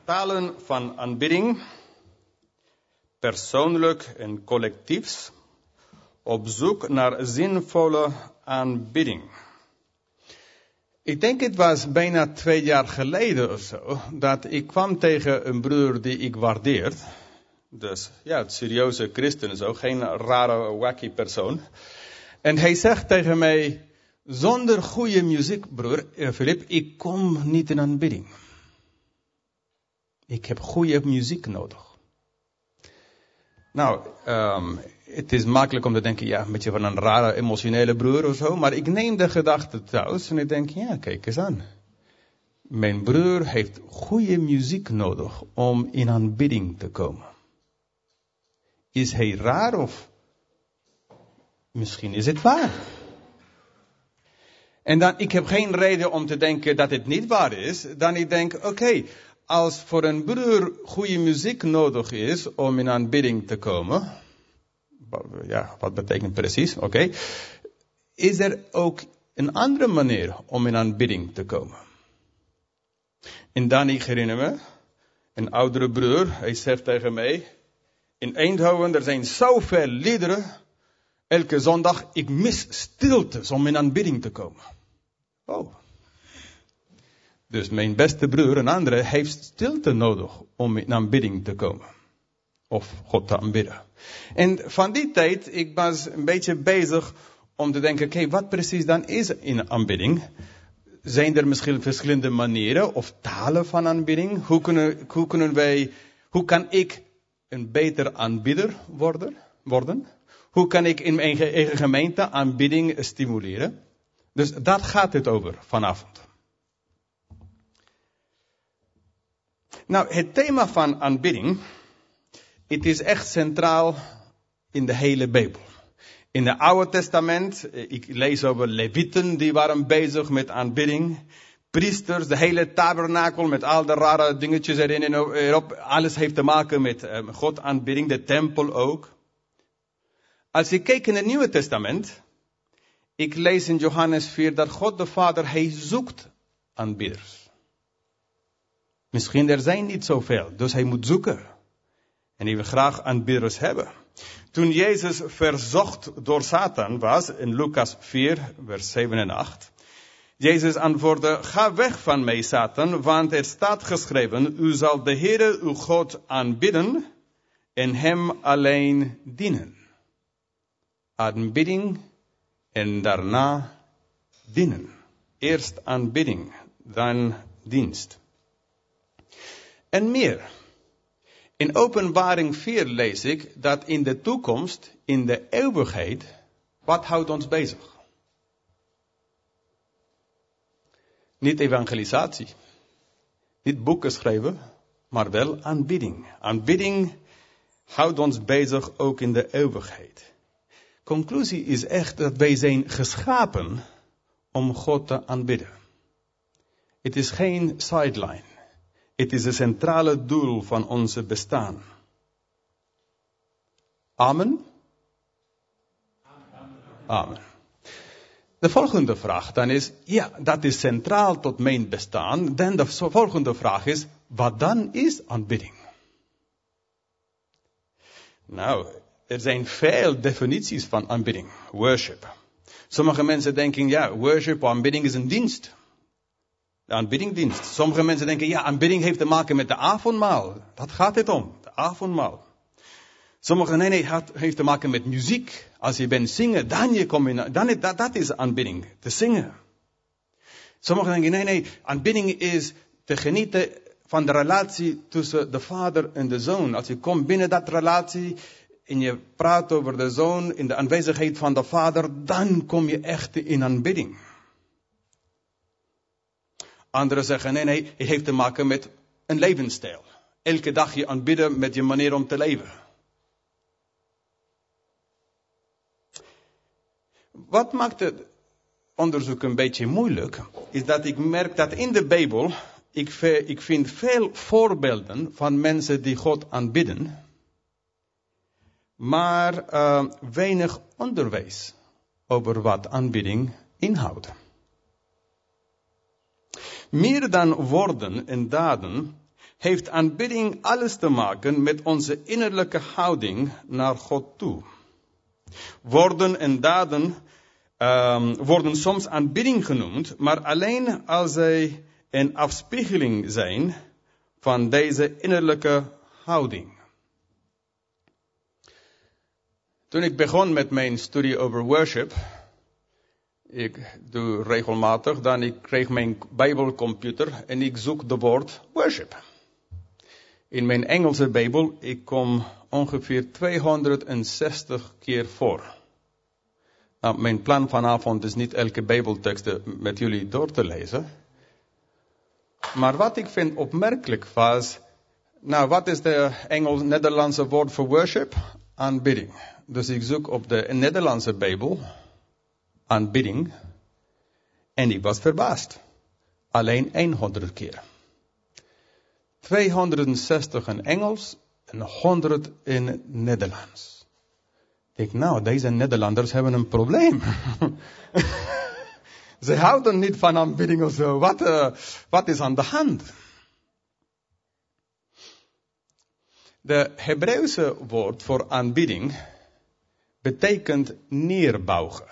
Talen van aanbidding, persoonlijk en collectiefs, op zoek naar zinvolle aanbidding. Ik denk het was bijna 2 jaar geleden of zo, dat ik kwam tegen een broer die ik waardeer. Dus ja, het serieuze christen zo, geen rare, wacky persoon. En hij zegt tegen mij, zonder goede muziek, broer Filip, ik kom niet in aanbidding. Ik heb goede muziek nodig. Nou, het is makkelijk om te denken, ja, een beetje van een rare emotionele broer of zo. Maar ik neem de gedachte thuis en ik denk, ja, kijk eens aan. Mijn broer heeft goede muziek nodig om in aanbidding te komen. Is hij raar of misschien is het waar? En dan, ik heb geen reden om te denken dat het niet waar is. Dan ik denk, oké, als voor een broer goede muziek nodig is om in aanbidding te komen. Ja, wat betekent precies? Oké. Is er ook een andere manier om in aanbidding te komen? En dan ik herinner me, een oudere broer, hij zegt tegen mij, in Eindhoven, er zijn zoveel liederen, elke zondag, ik mis stiltes om in aanbidding te komen. Oh. Dus mijn beste broer, een andere, heeft stilte nodig om in aanbidding te komen. Of God te aanbidden. En van die tijd, ik was een beetje bezig om te denken, oké, wat precies dan is in aanbidding? Zijn er misschien verschillende manieren of talen van aanbidding? Hoe kan ik een beter aanbidder worden? Hoe kan ik in mijn eigen gemeente aanbidding stimuleren? Dus dat gaat het over vanavond. Nou, het thema van aanbidding, het is echt centraal in de hele Bijbel. In het Oude Testament, ik lees over Levieten, die waren bezig met aanbidding. Priesters, de hele tabernakel met al de rare dingetjes erin en erop. Alles heeft te maken met God aanbidding, de tempel ook. Als ik kijk in het Nieuwe Testament, ik lees in Johannes 4 dat God de Vader, hij zoekt aanbidders. Misschien er zijn niet zoveel, dus hij moet zoeken. En hij wil graag aanbidders hebben. Toen Jezus verzocht door Satan was, in Lucas 4, vers 7 en 8. Jezus antwoordde, ga weg van mij, Satan, want er staat geschreven, u zal de Heere uw God aanbidden en hem alleen dienen. Aanbidding en daarna dienen. Eerst aanbidding, dan dienst. En meer. In Openbaring 4 lees ik dat in de toekomst, in de eeuwigheid, wat houdt ons bezig? Niet evangelisatie, niet boeken schrijven, maar wel aanbidding. Aanbidding houdt ons bezig ook in de eeuwigheid. Conclusie is echt dat wij zijn geschapen om God te aanbidden. Het is geen sideline. Het is het centrale doel van onze bestaan. Amen? Amen. De volgende vraag dan is, ja, dat is centraal tot mijn bestaan. Dan de volgende vraag is, wat dan is aanbidding? Nou, er zijn veel definities van aanbidding, worship. Sommige mensen denken, ja, worship of aanbidding is een dienst. De aanbiddingdienst. Sommige mensen denken, ja, aanbidding heeft te maken met de avondmaal. Dat gaat het om, de avondmaal. Sommigen, nee, het heeft te maken met muziek. Als je bent zingen, dat is aanbidding, te zingen. Sommigen denken, nee, aanbidding is te genieten van de relatie tussen de vader en de zoon. Als je komt binnen dat relatie en je praat over de zoon in de aanwezigheid van de vader, dan kom je echt in aanbidding. Anderen zeggen, nee, het heeft te maken met een levensstijl. Elke dag je aanbidden met je manier om te leven. Wat maakt het onderzoek een beetje moeilijk, is dat ik merk dat in de Bijbel, ik vind veel voorbeelden van mensen die God aanbidden, maar weinig onderwijs over wat aanbidding inhoudt. Meer dan woorden en daden heeft aanbidding alles te maken met onze innerlijke houding naar God toe. Woorden en daden worden soms aanbidding genoemd, maar alleen als zij een afspiegeling zijn van deze innerlijke houding. Toen ik begon met mijn studie over worship, ik doe regelmatig, dan ik kreeg mijn Bijbelcomputer en ik zoek de woord worship. In mijn Engelse Bijbel, ik kom ongeveer 260 keer voor. Nou, mijn plan vanavond is niet elke Bijbeltekst met jullie door te lezen. Maar wat ik vind opmerkelijk was, nou, wat is de Nederlandse woord voor worship? Aanbidding. Dus ik zoek op de Nederlandse Bijbel, aanbidding, en ik was verbaasd. Alleen 100 keer. 260 in Engels en 100 in Nederlands. Ik denk, nou, deze Nederlanders hebben een probleem. Ze houden niet van aanbidding of zo. Wat is aan de hand? De Hebreeuwse woord voor aanbidding betekent neerbuigen.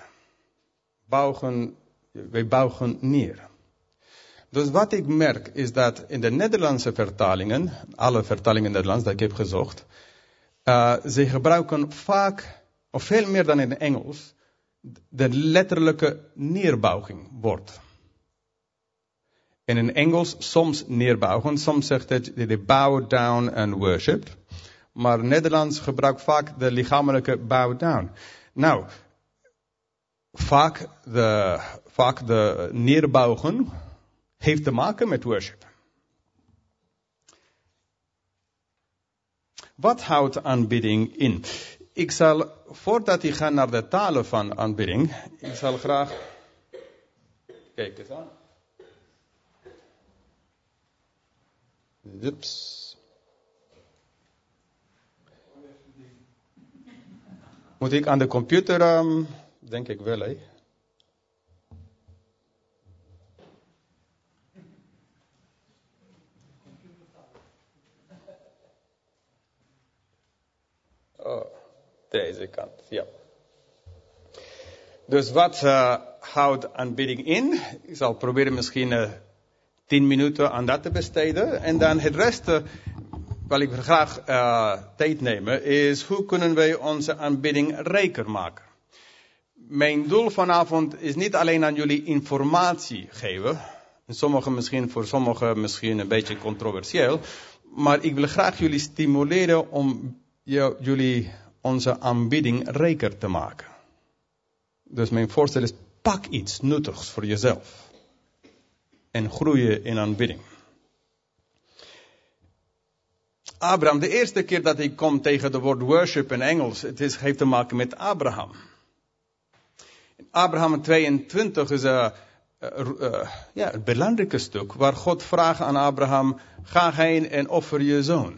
Wij buigen neer. Dus wat ik merk is dat in de Nederlandse vertalingen, alle vertalingen Nederlands dat ik heb gezocht, ze gebruiken vaak, of veel meer dan in het Engels, de letterlijke neerbuiging woord. En in Engels soms neerbuigen, soms zegt het they bow down and worship. Maar Nederlands gebruikt vaak de lichamelijke bow down. Nou, vaak de neerbuigen heeft te maken met worship. Wat houdt aanbidding in? Ik zal, voordat ik ga naar de talen van aanbidding, ik zal graag, kijk eens aan. Ups. Moet ik aan de computer, denk ik wel, hè? Oh, deze kant, ja. Dus wat houdt aanbidding in? Ik zal proberen misschien 10 minuten aan dat te besteden. En dan het rest, wat ik graag tijd nemen, is hoe kunnen wij onze aanbidding rijker maken. Mijn doel vanavond is niet alleen aan jullie informatie geven. Voor sommigen misschien een beetje controversieel. Maar ik wil graag jullie stimuleren om jullie onze aanbidding rijker te maken. Dus mijn voorstel is, pak iets nuttigs voor jezelf. En groeien in aanbidding. Abraham, de eerste keer dat ik kom tegen het woord worship in Engels, heeft te maken met Abraham. Abraham 22 is het belangrijke stuk waar God vraagt aan Abraham, ga heen en offer je zoon.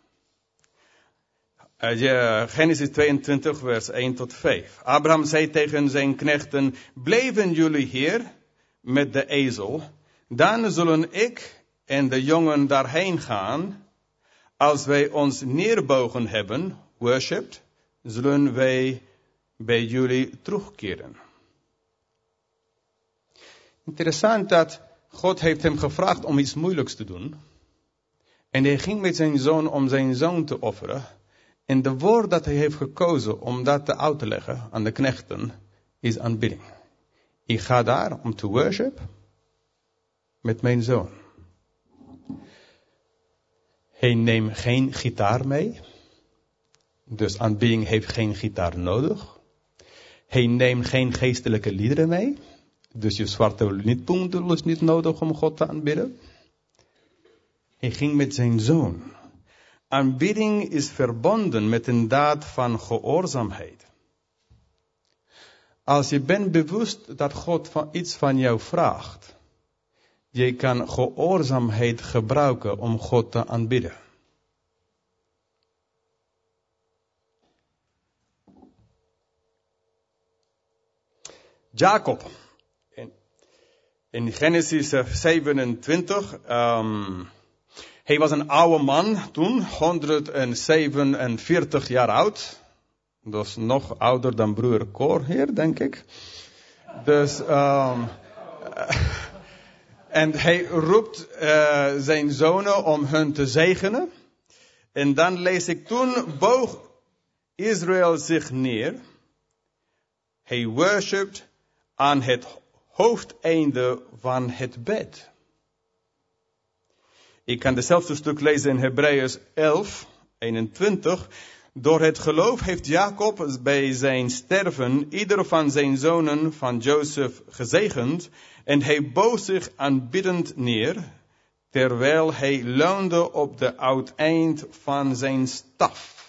Genesis 22 vers 1 tot 5. Abraham zei tegen zijn knechten, blijven jullie hier met de ezel, dan zullen ik en de jongen daarheen gaan. Als wij ons neerbogen hebben, worshipped, zullen wij bij jullie terugkeren. Interessant dat God heeft hem gevraagd om iets moeilijks te doen. En hij ging met zijn zoon om zijn zoon te offeren. En de woord dat hij heeft gekozen om dat uit te leggen aan de knechten, is aanbidding. Ik ga daar om te worship met mijn zoon. Hij neemt geen gitaar mee. Dus aanbidding heeft geen gitaar nodig. Hij neemt geen geestelijke liederen mee. Dus je zwarte liedboek is niet nodig om God te aanbidden. Hij ging met zijn zoon. Aanbidding is verbonden met een daad van gehoorzaamheid. Als je bent bewust dat God iets van jou vraagt, je kan gehoorzaamheid gebruiken om God te aanbidden. Jacob. In Genesis 27, Hij was een oude man toen, 147 jaar oud. Dus nog ouder dan broer Cor hier, denk ik. Dus, en hij roept zijn zonen om hun te zegenen. En dan lees ik, toen boog Israël zich neer. Hij worshipped aan het hoofdeinde van het bed. Ik kan hetzelfde stuk lezen in Hebreeën 11, 21. Door het geloof heeft Jacob bij zijn sterven ieder van zijn zonen van Jozef gezegend. En hij boog zich aanbiddend neer, terwijl hij leunde op de uiteind van zijn staf.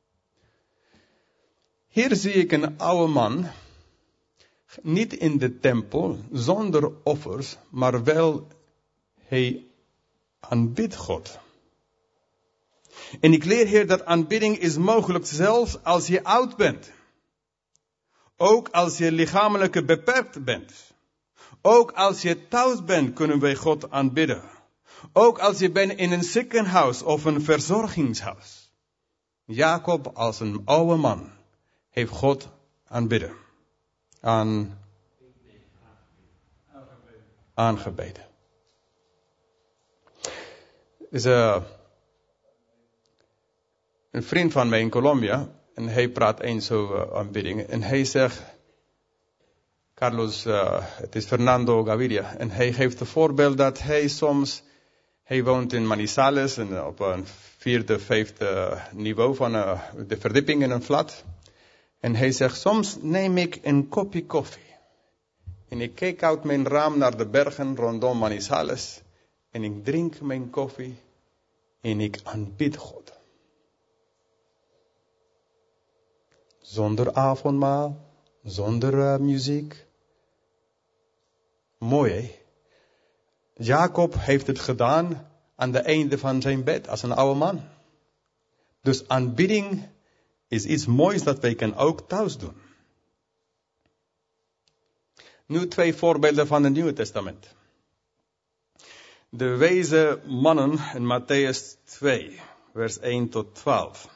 Hier zie ik een oude man, niet in de tempel, zonder offers, maar wel hij aanbidt God. En ik leer hier dat aanbidding is mogelijk zelfs als je oud bent. Ook als je lichamelijk beperkt bent. Ook als je thuis bent, kunnen wij God aanbidden. Ook als je bent in een ziekenhuis of een verzorgingshuis. Jacob als een oude man heeft God aanbidden. Aangebeden. Is een vriend van mij in Colombia. En hij praat eens over aanbidding. En hij zegt, Carlos, het is Fernando Gaviria. En hij geeft een voorbeeld dat hij woont in Manizales. En op een 4e, 5e niveau van de verdieping in een flat. En hij zegt, soms neem ik een kopje koffie. En ik kijk uit mijn raam naar de bergen rondom Manizales. En ik drink mijn koffie. En ik aanbid God. Zonder avondmaal. Zonder muziek. Mooi, hè? Jacob heeft het gedaan aan de einde van zijn bed als een oude man. Dus aanbidding is iets moois dat wij kunnen ook thuis doen. Nu 2 voorbeelden van het Nieuwe Testament. De wijze mannen in Matthäus 2, vers 1 tot 12.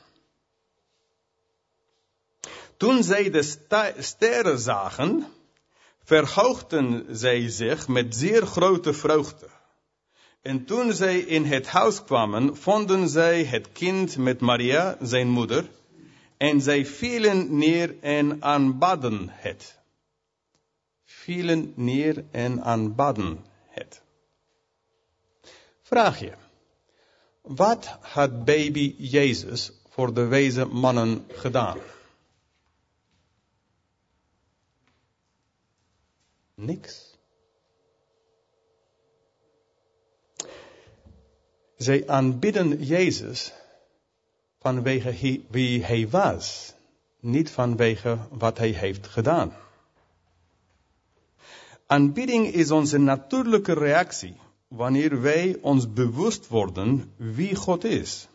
Toen zij de sterren zagen, verhoogden zij zich met zeer grote vreugde. En toen zij in het huis kwamen, vonden zij het kind met Maria, zijn moeder, en zij vielen neer en aanbaden het. Vielen neer en aanbaden het. Vraag je, wat had baby Jezus voor de wijze mannen gedaan? Niks. Zij aanbidden Jezus vanwege wie hij was, niet vanwege wat hij heeft gedaan. Aanbidding is onze natuurlijke reactie wanneer wij ons bewust worden wie God is.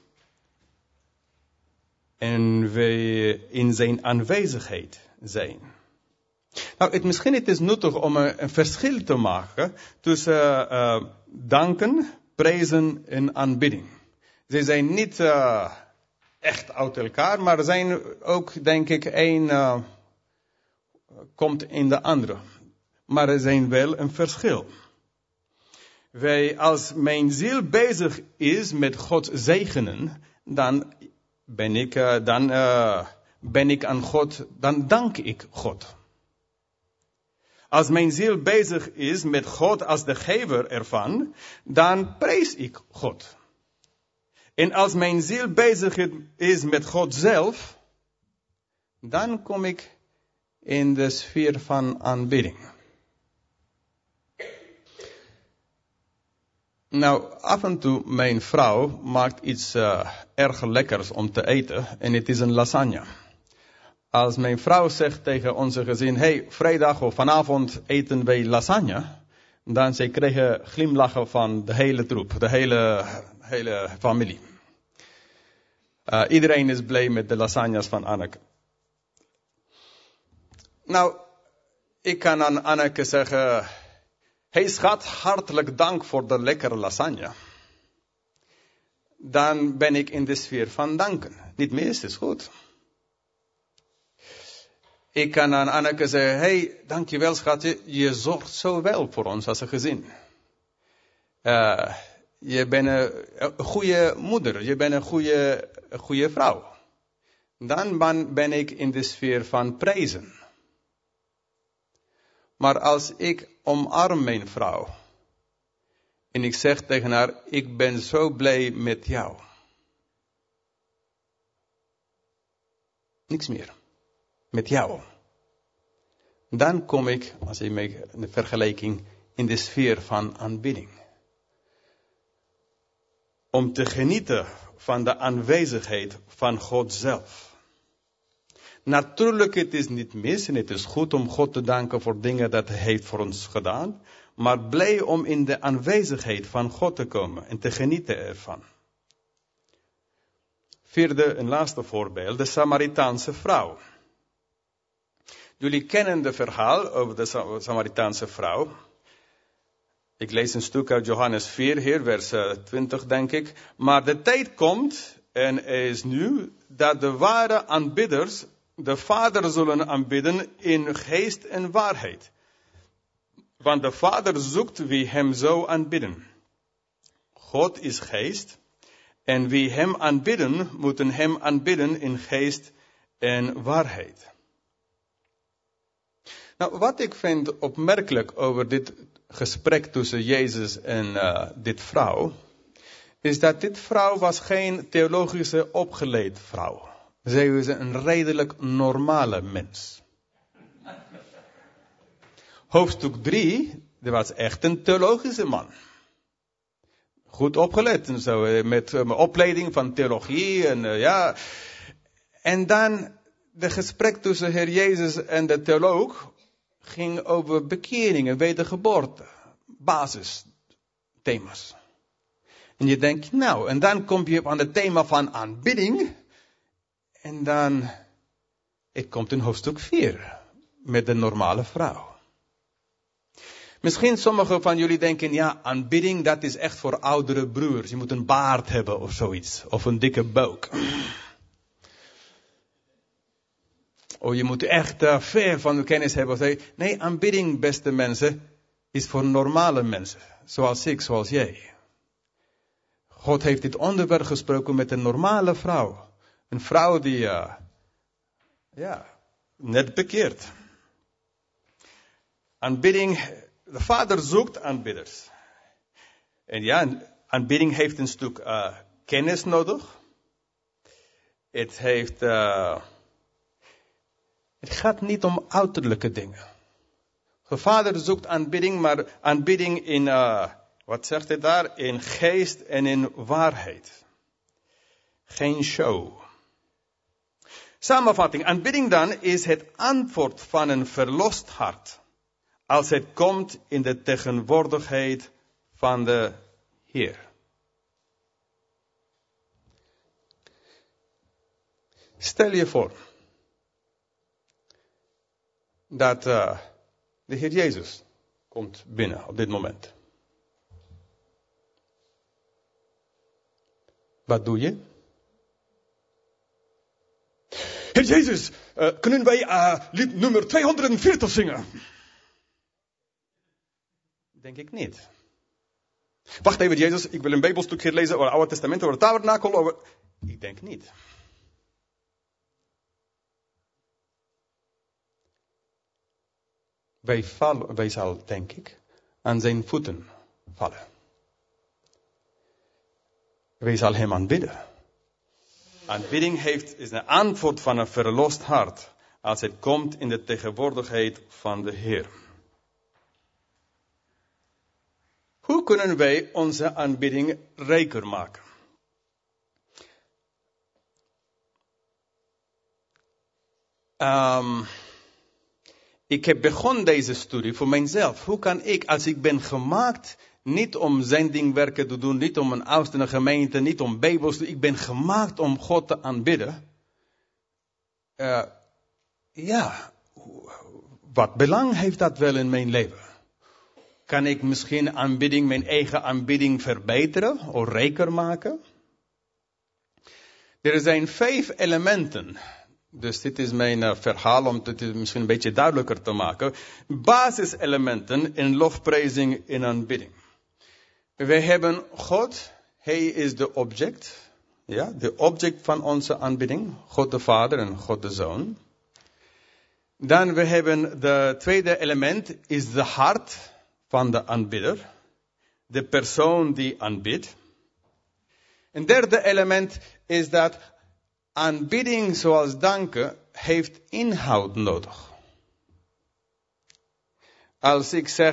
En wij in zijn aanwezigheid zijn. Nou, misschien het is nuttig om een verschil te maken tussen danken, prijzen en aanbidding. Ze zijn niet echt uit elkaar, maar zijn ook, denk ik, één komt in de andere. Maar er zijn wel een verschil. Als mijn ziel bezig is met God zegenen, dan ben ik aan God, dan dank ik God. Als mijn ziel bezig is met God als de gever ervan, dan prijs ik God. En als mijn ziel bezig is met God zelf, dan kom ik in de sfeer van aanbidding. Nou, af en toe, mijn vrouw maakt iets erg lekkers om te eten en het is een lasagne. Als mijn vrouw zegt tegen onze gezin, hey, vrijdag of vanavond eten wij lasagne, dan zij krijgen glimlachen van de hele troep, de hele familie. Iedereen is blij met de lasagnes van Anneke. Nou, ik kan aan Anneke zeggen, hey schat, hartelijk dank voor de lekkere lasagne. dan ben ik in de sfeer van danken. Niet mis, is goed. Ik kan aan Anneke zeggen, hey, dankjewel schatje, je zorgt zo wel voor ons als een gezin. Je bent een goede moeder, je bent een goede vrouw. Dan ben ik in de sfeer van prijzen. Maar als ik omarm mijn vrouw en ik zeg tegen haar, ik ben zo blij met jou. Niks meer. Met jou. Dan kom ik, als je maakt een vergelijking, in de sfeer van aanbidding. Om te genieten van de aanwezigheid van God zelf. Natuurlijk, het is niet mis en het is goed om God te danken voor dingen dat Hij heeft voor ons gedaan. Maar blij om in de aanwezigheid van God te komen en te genieten ervan. Vierde en laatste voorbeeld, de Samaritaanse vrouw. Jullie kennen het verhaal over de Samaritaanse vrouw. Ik lees een stuk uit Johannes 4 hier, vers 20 denk ik. Maar de tijd komt, en is nu, dat de ware aanbidders de Vader zullen aanbidden in geest en waarheid. Want de Vader zoekt wie hem zo aanbidden. God is geest, en wie hem aanbidden, moeten hem aanbidden in geest en waarheid. Nou, wat ik vind opmerkelijk over dit gesprek tussen Jezus en dit vrouw, is dat dit vrouw was geen theologische opgeleid vrouw. Zij was een redelijk normale mens. Hoofdstuk 3, dat was echt een theologische man. Goed opgeleid en zo, met een opleiding van theologie en ja. En dan, de gesprek tussen Heer Jezus en de theoloog ging over bekeringen, wedergeboorte, basisthema's. En je denkt, nou, en dan kom je aan het thema van aanbidding. En dan, het komt in hoofdstuk 4, met de normale vrouw. Misschien sommigen van jullie denken, ja, aanbidding, dat is echt voor oudere broers. Je moet een baard hebben of zoiets, of een dikke buik. Oh, je moet echt ver van de kennis hebben. Nee, aanbidding, beste mensen, is voor normale mensen. Zoals ik, zoals jij. God heeft dit onderwerp gesproken met een normale vrouw. Een vrouw die, net bekeerd. Aanbidding, de Vader zoekt aanbidders. En ja, aanbidding heeft een stuk kennis nodig. Het heeft... Het gaat niet om uiterlijke dingen. De Vader zoekt aanbidding, maar aanbidding in, wat zegt hij daar? In geest en in waarheid. Geen show. Samenvatting, aanbidding dan is het antwoord van een verlost hart. Als het komt in de tegenwoordigheid van de Heer. Stel je voor dat de Heer Jezus komt binnen op dit moment. Wat doe je? Heer Jezus, kunnen wij lied nummer 240 zingen? Denk ik niet. Wacht even, Jezus, ik wil een Bijbelstukje lezen over het Oude Testament, over het tabernakel, Ik denk niet. Wij zal, denk ik, aan zijn voeten vallen. Wij zal hem aanbidden. Aanbidding is een antwoord van een verlost hart, als het komt in de tegenwoordigheid van de Heer. Hoe kunnen wij onze aanbidding rijker maken? Ik heb begonnen deze studie voor mijzelf. Hoe kan ik, als ik ben gemaakt, niet om zendingwerken te doen, niet om een oudste gemeente, niet om Bijbels te doen. Ik ben gemaakt om God te aanbidden. Wat belang heeft dat wel in mijn leven? Kan ik misschien mijn eigen aanbidding verbeteren of rijker maken? Er zijn 5 elementen. Dus dit is mijn verhaal om het misschien een beetje duidelijker te maken. Basiselementen in lofprijzing en aanbidding. Wij hebben God, Hij is de object. Ja, de object van onze aanbidding. God de Vader en God de Zoon. Dan we hebben de tweede element, is de hart van de aanbidder. De persoon die aanbidt. Een derde element is dat aanbidding zoals danken heeft inhoud nodig. Als ik zeg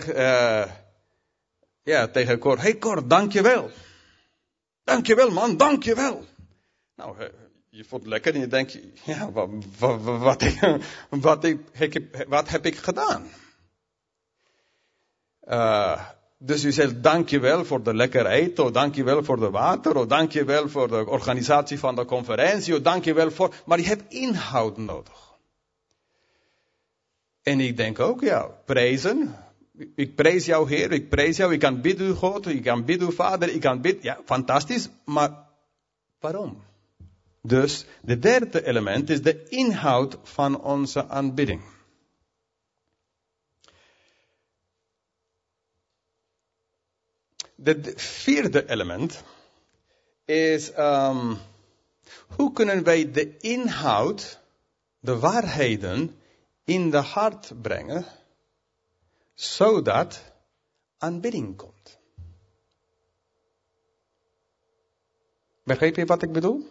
tegen Cor, hey Cor, dankjewel. Dankjewel man, dankjewel. Nou, je voelt lekker en je denkt, ja, wat heb ik gedaan? Dus u zegt dankjewel voor de lekker eten, of dankjewel voor de water, of dankjewel voor de organisatie van de conferentie, of dankjewel voor... Maar je hebt inhoud nodig. En ik denk ook, ja, prijzen. Ik prijs jou Heer, ik prijs jou, ik aanbid u God, ik aanbid u Vader, ik aanbid... Ja, fantastisch, maar waarom? Dus de derde element is de inhoud van onze aanbidding. De vierde element is, hoe kunnen wij de inhoud, de waarheden in de hart brengen, zodat aanbidding komt. Begrijp je wat ik bedoel?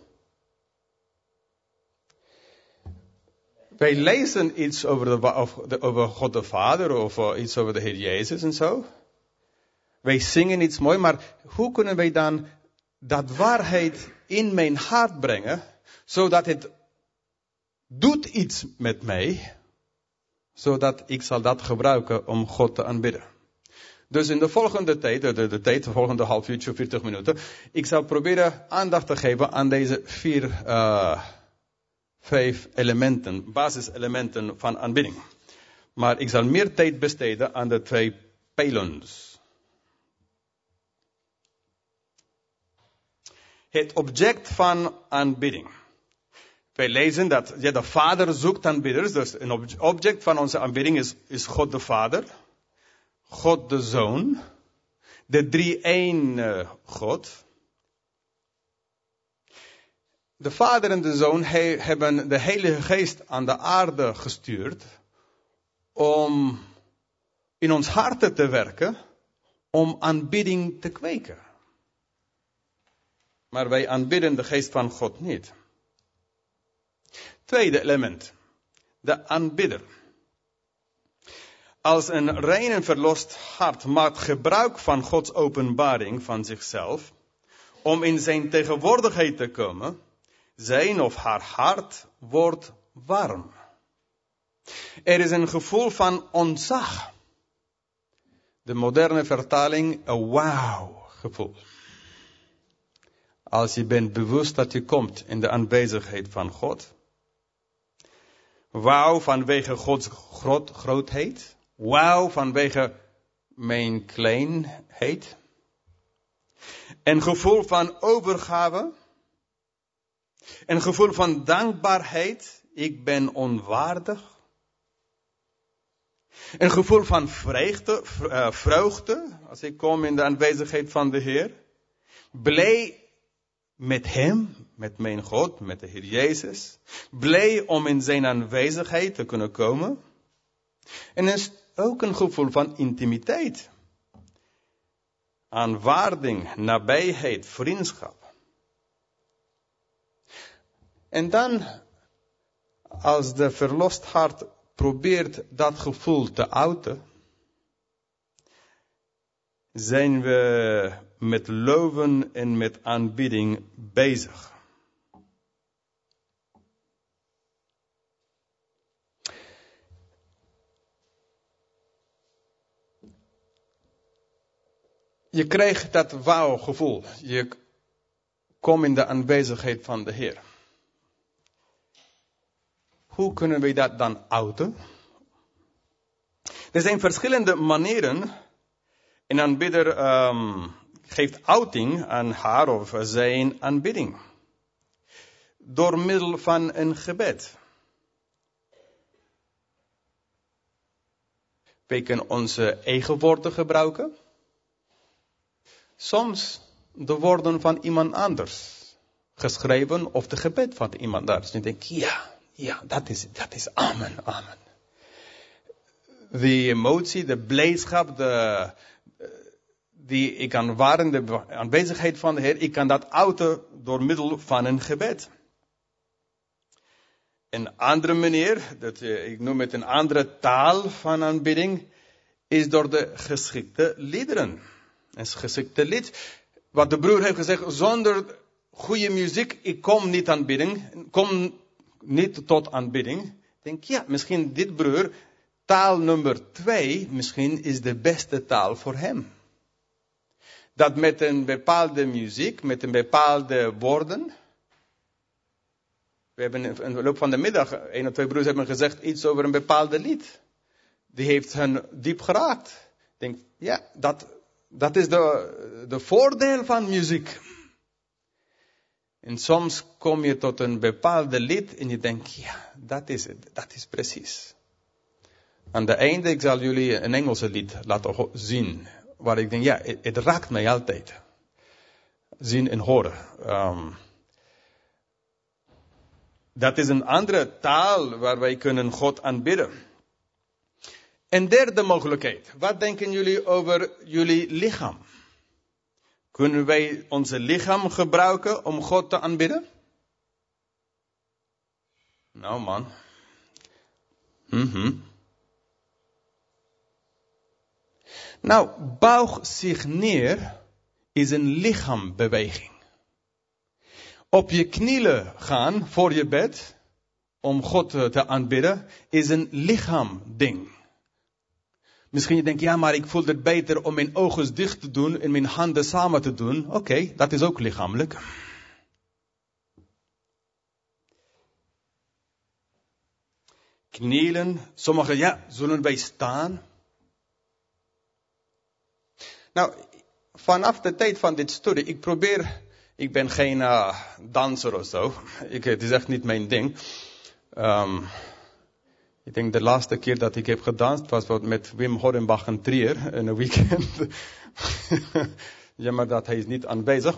Wij lezen iets over God de Vader of iets over de Heer Jezus en zo. Wij zingen iets mooi, maar hoe kunnen wij dan dat waarheid in mijn hart brengen, zodat het doet iets met mij, zodat ik zal dat gebruiken om God te aanbidden. Dus in de volgende tijd, de volgende half uurtje, 40 minuten, ik zal proberen aandacht te geven aan deze 5 elementen, basiselementen van aanbidding. Maar ik zal meer tijd besteden aan de 2 pijlers. Het object van aanbidding. Wij lezen dat de Vader zoekt aanbidders. Dus een object van onze aanbidding is God de Vader. God de Zoon. De drie-een God. De Vader en de Zoon hebben de Heilige Geest aan de aarde gestuurd. Om in ons harten te werken. Om aanbidding te kweken. Maar wij aanbidden de geest van God niet. Tweede element. De aanbidder. Als een rein en verlost hart maakt gebruik van Gods openbaring van zichzelf. Om in zijn tegenwoordigheid te komen. Zijn of haar hart wordt warm. Er is een gevoel van ontzag. De moderne vertaling, een wauw gevoel. Als je bent bewust dat je komt in de aanwezigheid van God. Wauw vanwege Gods grootheid. Wauw vanwege mijn kleinheid. Een gevoel van overgave. Een gevoel van dankbaarheid. Ik ben onwaardig. Een gevoel van vreugde. Als ik kom in de aanwezigheid van de Heer. Blij met Hem, met mijn God, met de Heer Jezus. Blij om in zijn aanwezigheid te kunnen komen. En er is ook een gevoel van intimiteit. Aanvaarding, nabijheid, vriendschap. En dan, als de verlost hart probeert dat gevoel te uiten, zijn we met loven en met aanbidding bezig. Je krijgt dat wauw gevoel. Je komt in de aanwezigheid van de Heer. Hoe kunnen we dat dan uiten? Er zijn verschillende manieren. Een aanbidder geeft uiting aan haar of zijn aanbidding. door middel van een gebed. Wij kunnen onze eigen woorden gebruiken. Soms de woorden van iemand anders. Geschreven of de gebed van iemand anders. En ik denk, ja, dat is amen. Die emotie, de blijdschap, die ik aanwaarde, de aanwezigheid van de Heer, ik kan dat uiten door middel van een gebed. Een andere manier, ik noem het een andere taal van aanbidding, is door de geschikte liederen. Een geschikte lied, wat de broer heeft gezegd, zonder goede muziek, ik kom niet tot aanbidding. Ik denk, ja, misschien dit broer, taal nummer 2, misschien is de beste taal voor hem. Dat met een bepaalde muziek, met een bepaalde woorden. We hebben in de loop van de middag, 1 of 2 broers hebben gezegd iets over een bepaalde lied. Die heeft hen diep geraakt. Ik denk, ja, dat is de voordeel van muziek. En soms kom je tot een bepaalde lied en je denkt, ja, dat is het, dat is precies. Aan het einde, ik zal jullie een Engelse lied laten zien. Waar ik denk, ja, het raakt mij altijd. Zien en horen. Dat is een andere taal waar wij kunnen God aanbidden. Een derde mogelijkheid. Wat denken jullie over jullie lichaam? Kunnen wij onze lichaam gebruiken om God te aanbidden? Nou man. Nou, buig zich neer is een lichaambeweging. Op je knieën gaan voor je bed, om God te aanbidden, is een lichaamding. Misschien je denkt, ja, maar ik voel het beter om mijn ogen dicht te doen en mijn handen samen te doen. Oké, dat is ook lichamelijk. Knielen, sommigen, ja, zullen wij staan? Nou, vanaf de tijd van dit studie, ik ben geen danser of zo. Het is echt niet mijn ding. Ik denk de laatste keer dat ik heb gedanst was met Wim Horrenbach en Trier in een weekend. Jammer dat hij is niet aanwezig,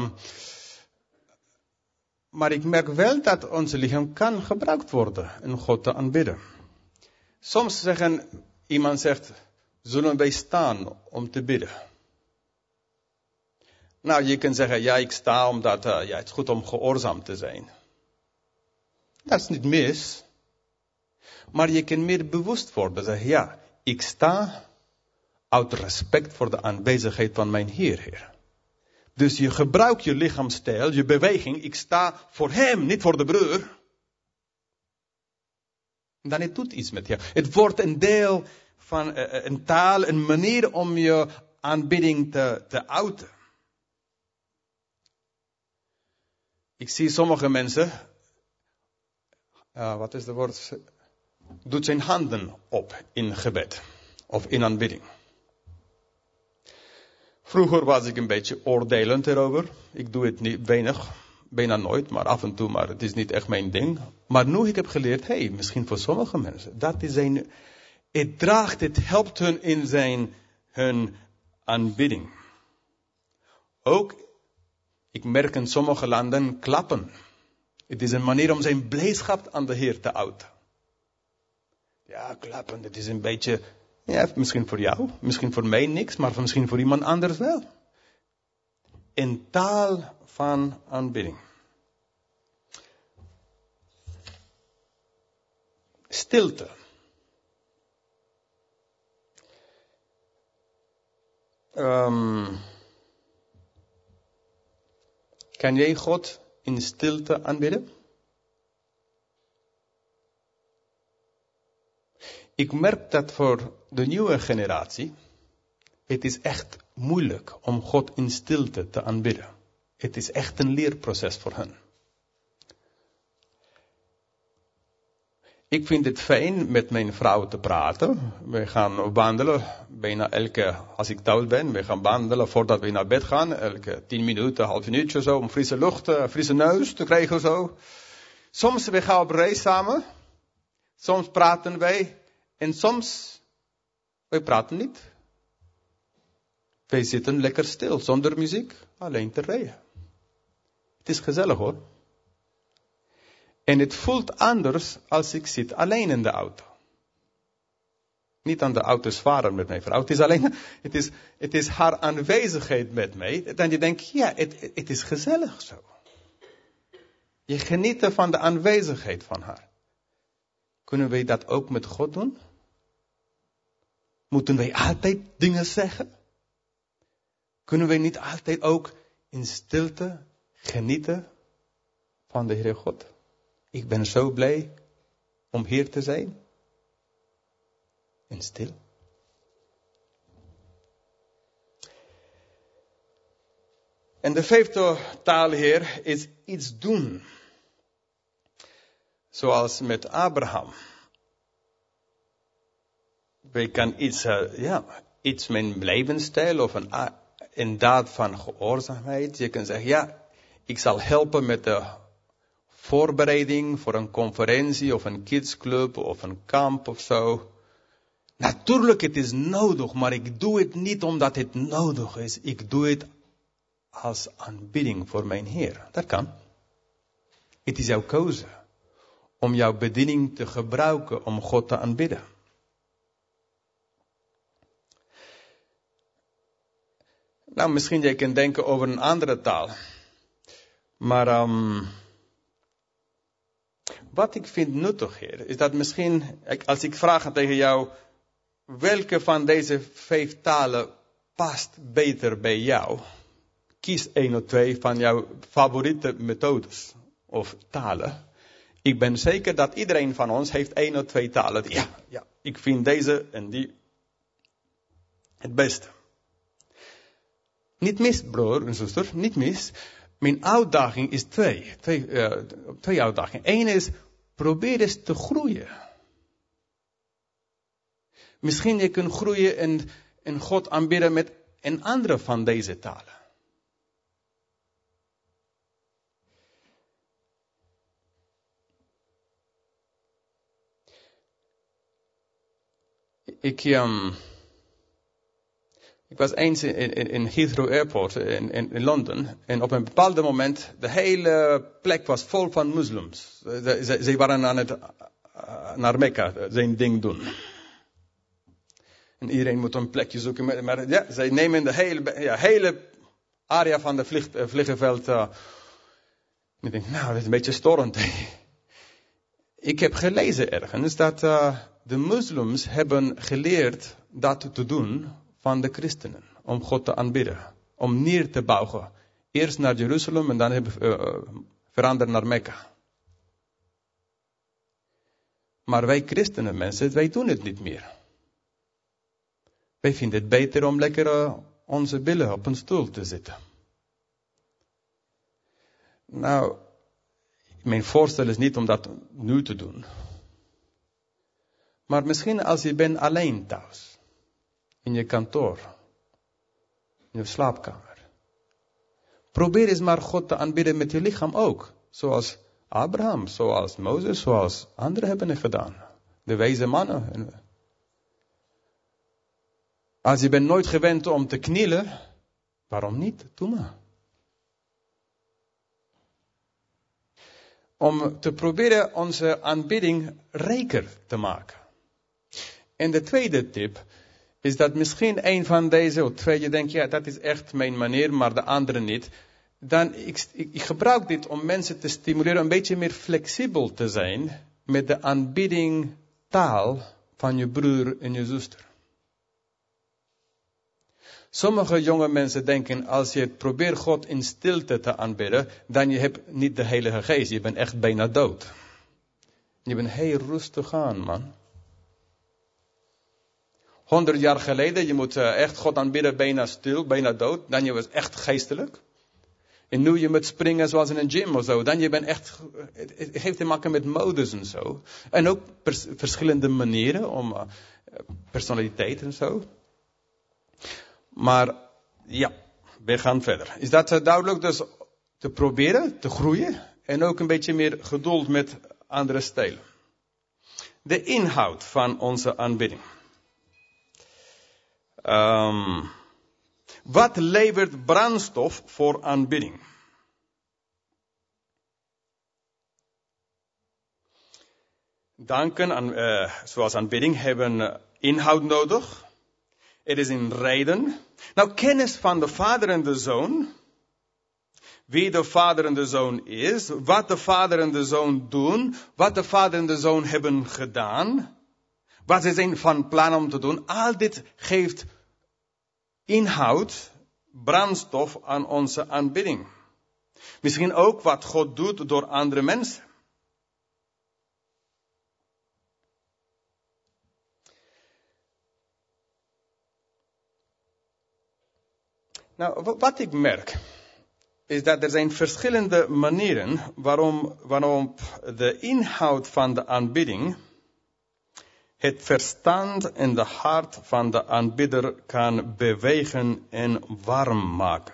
maar ik merk wel dat ons lichaam kan gebruikt worden om God te aanbidden. Soms iemand zegt, zullen wij staan om te bidden? Nou, je kunt zeggen, ja, ik sta omdat het is goed om gehoorzaam te zijn. Dat is niet mis. Maar je kunt meer bewust worden. Zeggen, ja, ik sta uit respect voor de aanwezigheid van mijn Heer. Dus je gebruikt je lichaamsstijl, je beweging. Ik sta voor hem, niet voor de broer. En dan het doet iets met je. Het wordt een deel van een taal, een manier om je aanbidding te uiten. Ik zie sommige mensen, wat is het woord? Doet zijn handen op in gebed of in aanbidding. Vroeger was ik een beetje oordelend erover. Ik doe het niet bijna nooit, maar af en toe, maar het is niet echt mijn ding. Maar nu ik heb geleerd, misschien voor sommige mensen, het helpt hun in hun aanbidding. Ook, ik merk in sommige landen klappen. Het is een manier om zijn blijdschap aan de Heer te uiten. Ja, klappen, het is een beetje, ja, misschien voor jou, misschien voor mij niks, maar misschien voor iemand anders wel. Een taal van aanbidding. Stilte. Kan jij God in stilte aanbidden? Ik merk dat voor de nieuwe generatie, het is echt moeilijk om God in stilte te aanbidden. Het is echt een leerproces voor hen. Ik vind het fijn met mijn vrouw te praten. We gaan wandelen, bijna als ik thuis ben, we gaan wandelen voordat we naar bed gaan. Elke 10 minuten, half minuutje zo, om frisse lucht, frisse neus te krijgen zo. Soms we gaan op reis samen. Soms praten wij. En soms, wij praten niet. Wij zitten lekker stil, zonder muziek, alleen te rijden. Het is gezellig hoor. En het voelt anders als ik zit alleen in de auto. Niet aan de auto's varen met mijn vrouw. Het is alleen, het is haar aanwezigheid met mij. Dan je denkt, ja, het is gezellig zo. Je geniet van de aanwezigheid van haar. Kunnen wij dat ook met God doen? Moeten wij altijd dingen zeggen? Kunnen wij niet altijd ook in stilte genieten van de Heere God? Ik ben zo blij om hier te zijn. En stil. En de vijfde taal hier is iets doen. Zoals met Abraham. Wij kan iets mijn levensstijl of een daad van gehoorzaamheid. Je kan zeggen, ja, ik zal helpen met de voorbereiding voor een conferentie of een kidsclub of een kamp of zo. Natuurlijk, het is nodig, maar ik doe het niet omdat het nodig is. Ik doe het als aanbidding voor mijn Heer. Dat kan. Het is jouw keuze om jouw bediening te gebruiken om God te aanbidden. Nou, misschien je kan denken over een andere taal. Maar wat ik vind nuttig hier, is dat misschien, als ik vraag tegen jou, welke van deze 5 talen past beter bij jou? Kies 1 of 2 van jouw favoriete methodes of talen. Ik ben zeker dat iedereen van ons heeft 1 of 2 talen. Ja, ik vind deze en die het beste. Niet mis, broer en zuster, niet mis. Mijn uitdaging is twee uitdagingen. Eén is, probeer eens te groeien. Misschien je kunt groeien en God aanbidden met een andere van deze talen. Ik was eens in Heathrow Airport in Londen. En op een bepaald moment, de hele plek was vol van moslims. Ze waren aan het naar Mekka zijn ding doen. En iedereen moet een plekje zoeken. Maar ja, zij nemen de hele area van de vliegveld. Ik denk, nou, dat is een beetje storend. Ik heb gelezen ergens dat de moslims hebben geleerd dat te doen van de christenen. Om God te aanbidden. Om neer te buigen. Eerst naar Jeruzalem en dan veranderd naar Mekka. Maar wij christenen mensen, wij doen het niet meer. Wij vinden het beter om lekker onze billen op een stoel te zitten. Nou, mijn voorstel is niet om dat nu te doen. Maar misschien als je bent alleen thuis. In je kantoor. In je slaapkamer. Probeer eens maar God te aanbidden met je lichaam ook. Zoals Abraham, zoals Mozes, zoals anderen hebben het gedaan. De wijze mannen. Als je bent nooit gewend om te knielen, waarom niet? Doe maar. Om te proberen onze aanbidding rijker te maken. En de tweede tip is dat misschien een van deze of 2 je denkt, ja, dat is echt mijn manier, maar de andere niet. Dan ik gebruik dit om mensen te stimuleren een beetje meer flexibel te zijn met de aanbiddingtaal van je broer en je zuster. Sommige jonge mensen denken, als je probeert God in stilte te aanbidden, dan je hebt niet de Heilige Geest. Je bent echt bijna dood. Je bent heel rustig aan, man. 100 jaar geleden, je moet echt God aanbidden, bijna stil, bijna dood. Dan je was echt geestelijk. En nu je moet springen zoals in een gym of zo. Dan je bent echt, het heeft te maken met modes en zo. En ook verschillende manieren om personaliteit en zo. Maar ja, we gaan verder. Is dat duidelijk? Dus te proberen, te groeien. En ook een beetje meer geduld met andere stijlen. De inhoud van onze aanbidding. Wat levert brandstof voor aanbidding? Danken, zoals aanbidding, hebben inhoud nodig. Het is een reden. Nou, kennis van de Vader en de Zoon. Wie de Vader en de Zoon is. Wat de Vader en de Zoon doen. Wat de Vader en de Zoon hebben gedaan. Wat ze zijn van plan om te doen. Al dit geeft inhoud, brandstof aan onze aanbidding. Misschien ook wat God doet door andere mensen. Nou, wat ik merk, is dat er zijn verschillende manieren waarop de inhoud van de aanbidding het verstand en de hart van de aanbidder kan bewegen en warm maken.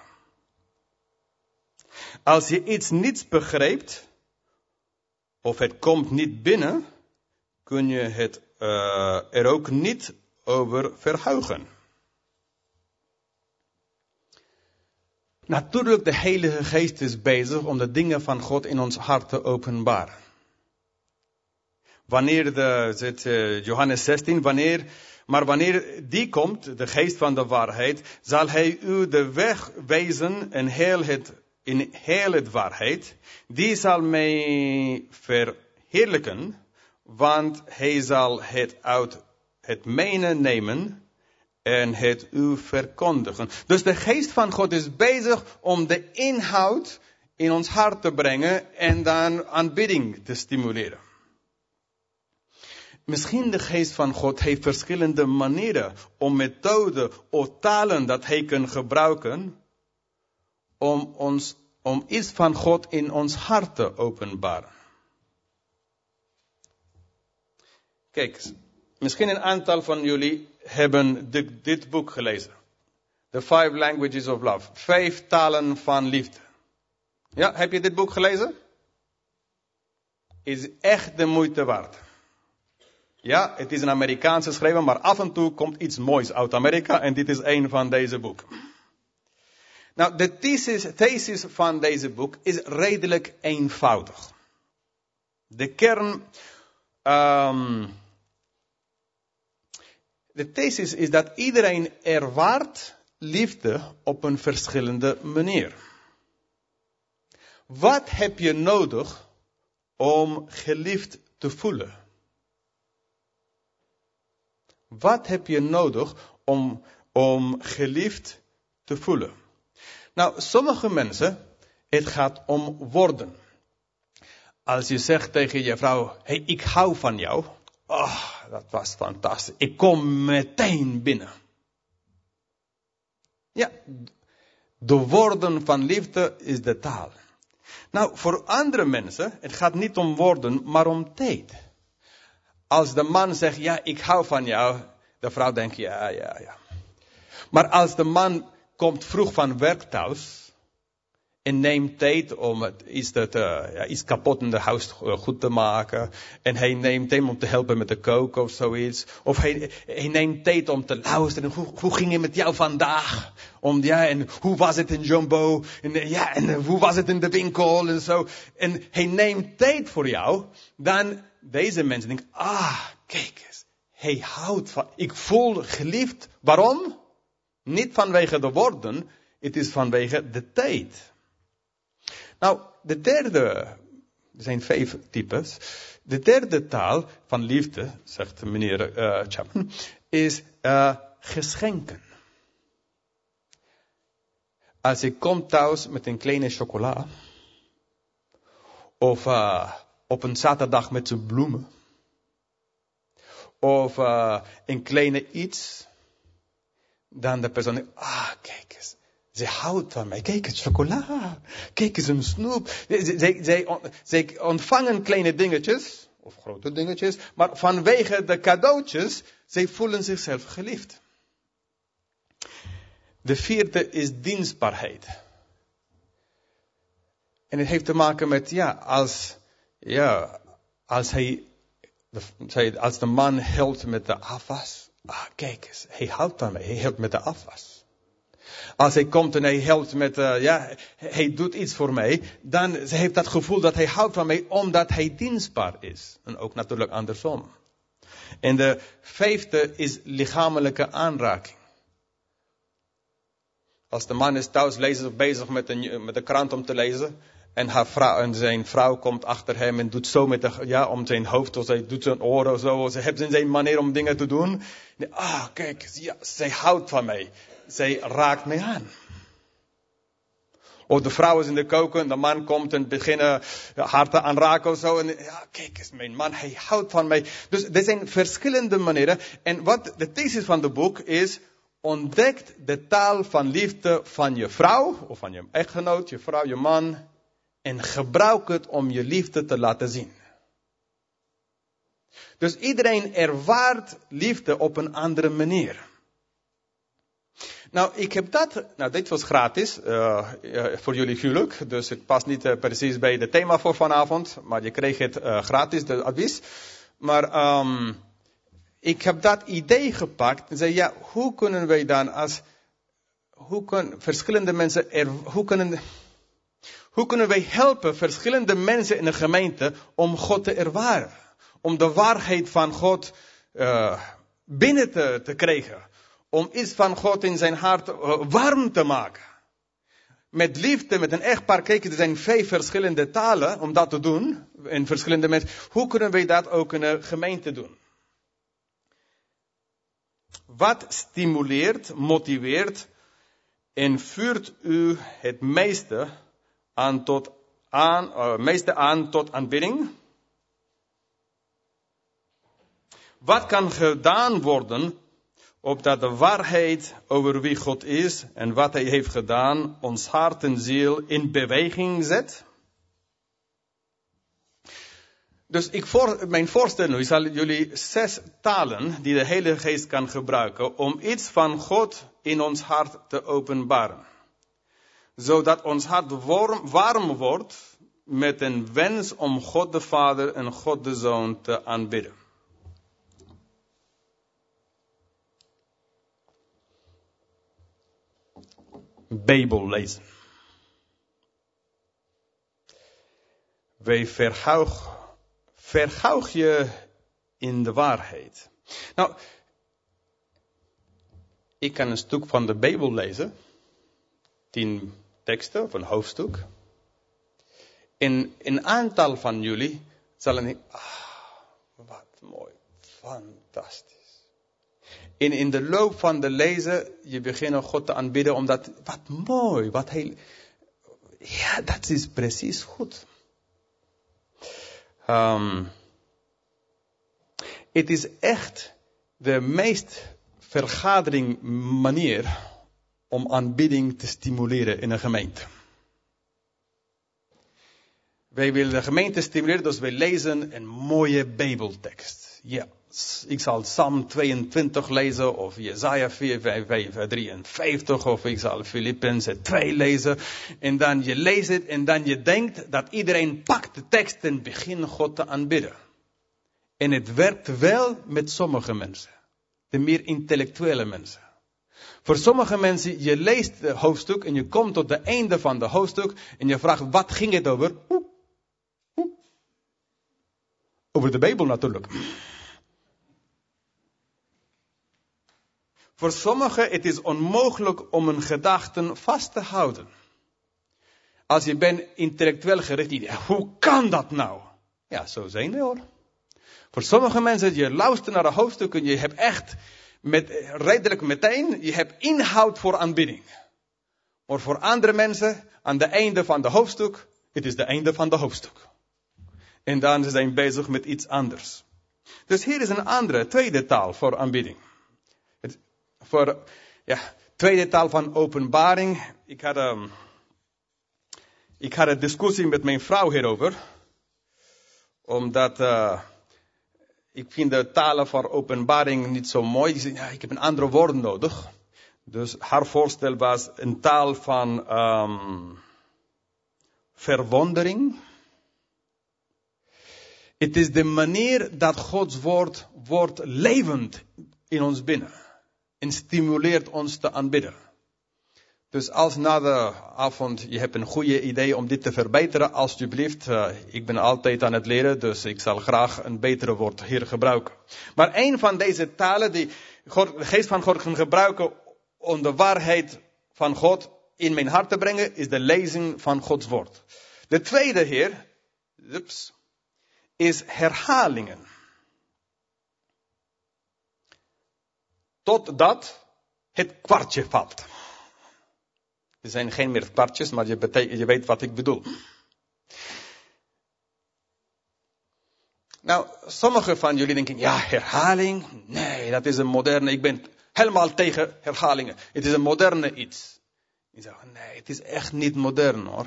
Als je iets niet begrijpt, of het komt niet binnen, kun je het er ook niet over verheugen. Natuurlijk, de Heilige Geest is bezig om de dingen van God in ons hart te openbaren. Johannes 16, wanneer die komt, de Geest van de waarheid, zal hij u de weg wijzen in heel het waarheid. Die zal mij verheerlijken, want hij zal het uit het mijne nemen en het u verkondigen. Dus de Geest van God is bezig om de inhoud in ons hart te brengen en dan aanbidding te stimuleren. Misschien de Geest van God heeft verschillende manieren of methoden of talen dat hij kan gebruiken om iets van God in ons hart te openbaren. Kijk, misschien een aantal van jullie hebben dit boek gelezen. The 5 Languages of Love. 5 talen van liefde. Ja, heb je dit boek gelezen? Is echt de moeite waard. Ja, het is een Amerikaanse schrijver, maar af en toe komt iets moois uit Amerika en dit is een van deze boeken. Nou, de thesis van deze boek is redelijk eenvoudig. De kern, de thesis is dat iedereen ervaart liefde op een verschillende manier. Wat heb je nodig om geliefd te voelen? Wat heb je nodig om geliefd te voelen? Nou, sommige mensen, het gaat om woorden. Als je zegt tegen je vrouw, hey, ik hou van jou. Oh, dat was fantastisch. Ik kom meteen binnen. Ja, de woorden van liefde is de taal. Nou, voor andere mensen, het gaat niet om woorden, maar om tijd. Als de man zegt, ja, ik hou van jou, de vrouw denkt, ja. Maar als de man komt vroeg van werk thuis en neemt tijd om iets kapot in de huis goed te maken. En hij neemt tijd om te helpen met de koken of zoiets. Of hij neemt tijd om te luisteren. Hoe ging het met jou vandaag? En hoe was het in Jumbo? En hoe was het in de winkel? En zo. En hij neemt tijd voor jou. Dan deze mensen denken, kijk eens. Hij houdt van, ik voel geliefd. Waarom? Niet vanwege de woorden. Het is vanwege de tijd. Nou, er zijn 5 types. De derde taal van liefde, zegt meneer Chapman, is geschenken. Als ik kom thuis met een kleine chocola, of op een zaterdag met zijn bloemen, of een kleine iets, dan de persoon denkt, kijk eens, Ze houdt van mij. Kijk eens, chocola. Kijk eens, een snoep. Zij ontvangen kleine dingetjes, of grote dingetjes, maar vanwege de cadeautjes, zij voelen zichzelf geliefd. De vierde is dienstbaarheid. En het heeft te maken met, als de man helpt met de afwas. Kijk eens, hij houdt van mij, hij helpt met de afwas. Als hij komt en hij helpt met, hij doet iets voor mij, dan heeft dat gevoel dat hij houdt van mij, omdat hij dienstbaar is. En ook natuurlijk andersom. En de vijfde is lichamelijke aanraking. Als de man is thuis bezig met de krant om te lezen, en zijn vrouw komt achter hem en doet zo om zijn hoofd, of zij doet zijn oren of zo. Ze heeft zijn manier om dingen te doen. Kijk, zij houdt van mij. Zij raakt mij aan. Of de vrouw is in de keuken en de man komt en beginnen haar te aanraken of zo. En kijk eens, mijn man, hij houdt van mij. Dus er zijn verschillende manieren. En wat de thesis van het boek is, ontdek de taal van liefde van je vrouw, of van je echtgenoot, je vrouw, je man. En gebruik het om je liefde te laten zien. Dus iedereen ervaart liefde op een andere manier. Nou, dit was gratis, voor jullie huwelijk. Dus het past niet precies bij het thema voor vanavond. Maar je kreeg het gratis, de advies. Maar ik heb dat idee gepakt. En zei, hoe kunnen wij dan hoe kunnen wij helpen verschillende mensen in de gemeente om God te ervaren? Om de waarheid van God binnen te krijgen. Om iets van God in zijn hart warm te maken. Met liefde, met een echtpaar. Kijk, er zijn 5 verschillende talen om dat te doen. En verschillende mensen. Hoe kunnen wij dat ook in de gemeente doen? Wat stimuleert, motiveert en vuurt u het meeste aan tot aanbidding? Wat kan gedaan worden opdat de waarheid over wie God is en wat hij heeft gedaan ons hart en ziel in beweging zet? Dus mijn voorstel is zal jullie 6 talen die de Heilige Geest kan gebruiken om iets van God in ons hart te openbaren. Zodat ons hart warm wordt met een wens om God de Vader en God de Zoon te aanbidden. Bijbel lezen. Wij vergauw je in de waarheid. Nou, ik kan een stuk van de Bijbel lezen. 10 teksten of een hoofdstuk. En een aantal van jullie zullen denken, wat mooi, fantastisch. En in de loop van de lezen, je begint God te aanbidden, omdat, wat mooi, dat is precies goed. Het is echt de meest vergadering manier om aanbidding te stimuleren in een gemeente. Wij willen de gemeente stimuleren, dus wij lezen een mooie Bijbeltekst. Ja, ik zal Psalm 22 lezen, of Jesaja 53, of ik zal Filippenzen 2 lezen. En dan je leest het, en dan je denkt dat iedereen pakt de tekst en begint God te aanbidden. En het werkt wel met sommige mensen. De meer intellectuele mensen. Voor sommige mensen, je leest het hoofdstuk en je komt tot het einde van het hoofdstuk en je vraagt, wat ging het over? Over de Bijbel natuurlijk. Voor sommigen het is onmogelijk om een gedachte vast te houden. Als je bent intellectueel gericht, hoe kan dat nou? Ja, zo zijn we hoor. Voor sommige mensen, je luistert naar de hoofdstukken, je hebt echt redelijk meteen, je hebt inhoud voor aanbidding. Maar voor andere mensen, aan het einde van de hoofdstuk, het is het einde van de hoofdstuk. En dan zijn ze bezig met iets anders. Dus hier is een andere, tweede taal voor aanbidding. Tweede taal van openbaring. Ik had een discussie met mijn vrouw hierover. Omdat ik vind de talen van openbaring niet zo mooi. Ik zei, ja, ik heb een andere woord nodig. Dus haar voorstel was een taal van verwondering. Het is de manier dat Gods woord wordt levend in ons binnen. En stimuleert ons te aanbidden. Dus als na de avond je hebt een goede idee om dit te verbeteren, alsjeblieft. Ik ben altijd aan het leren, dus ik zal graag een betere woord hier gebruiken. Maar een van deze talen die de geest van God kan gebruiken om de waarheid van God in mijn hart te brengen, is de lezing van Gods woord. De tweede hier, is herhalingen. Totdat het kwartje valt. Er zijn geen meer kwartjes, maar je weet wat ik bedoel. Nou, sommigen van jullie denken, ja, herhaling, nee, dat is een moderne, ik ben helemaal tegen herhalingen. Het is een moderne iets. Ik zeg, nee, het is echt niet modern hoor.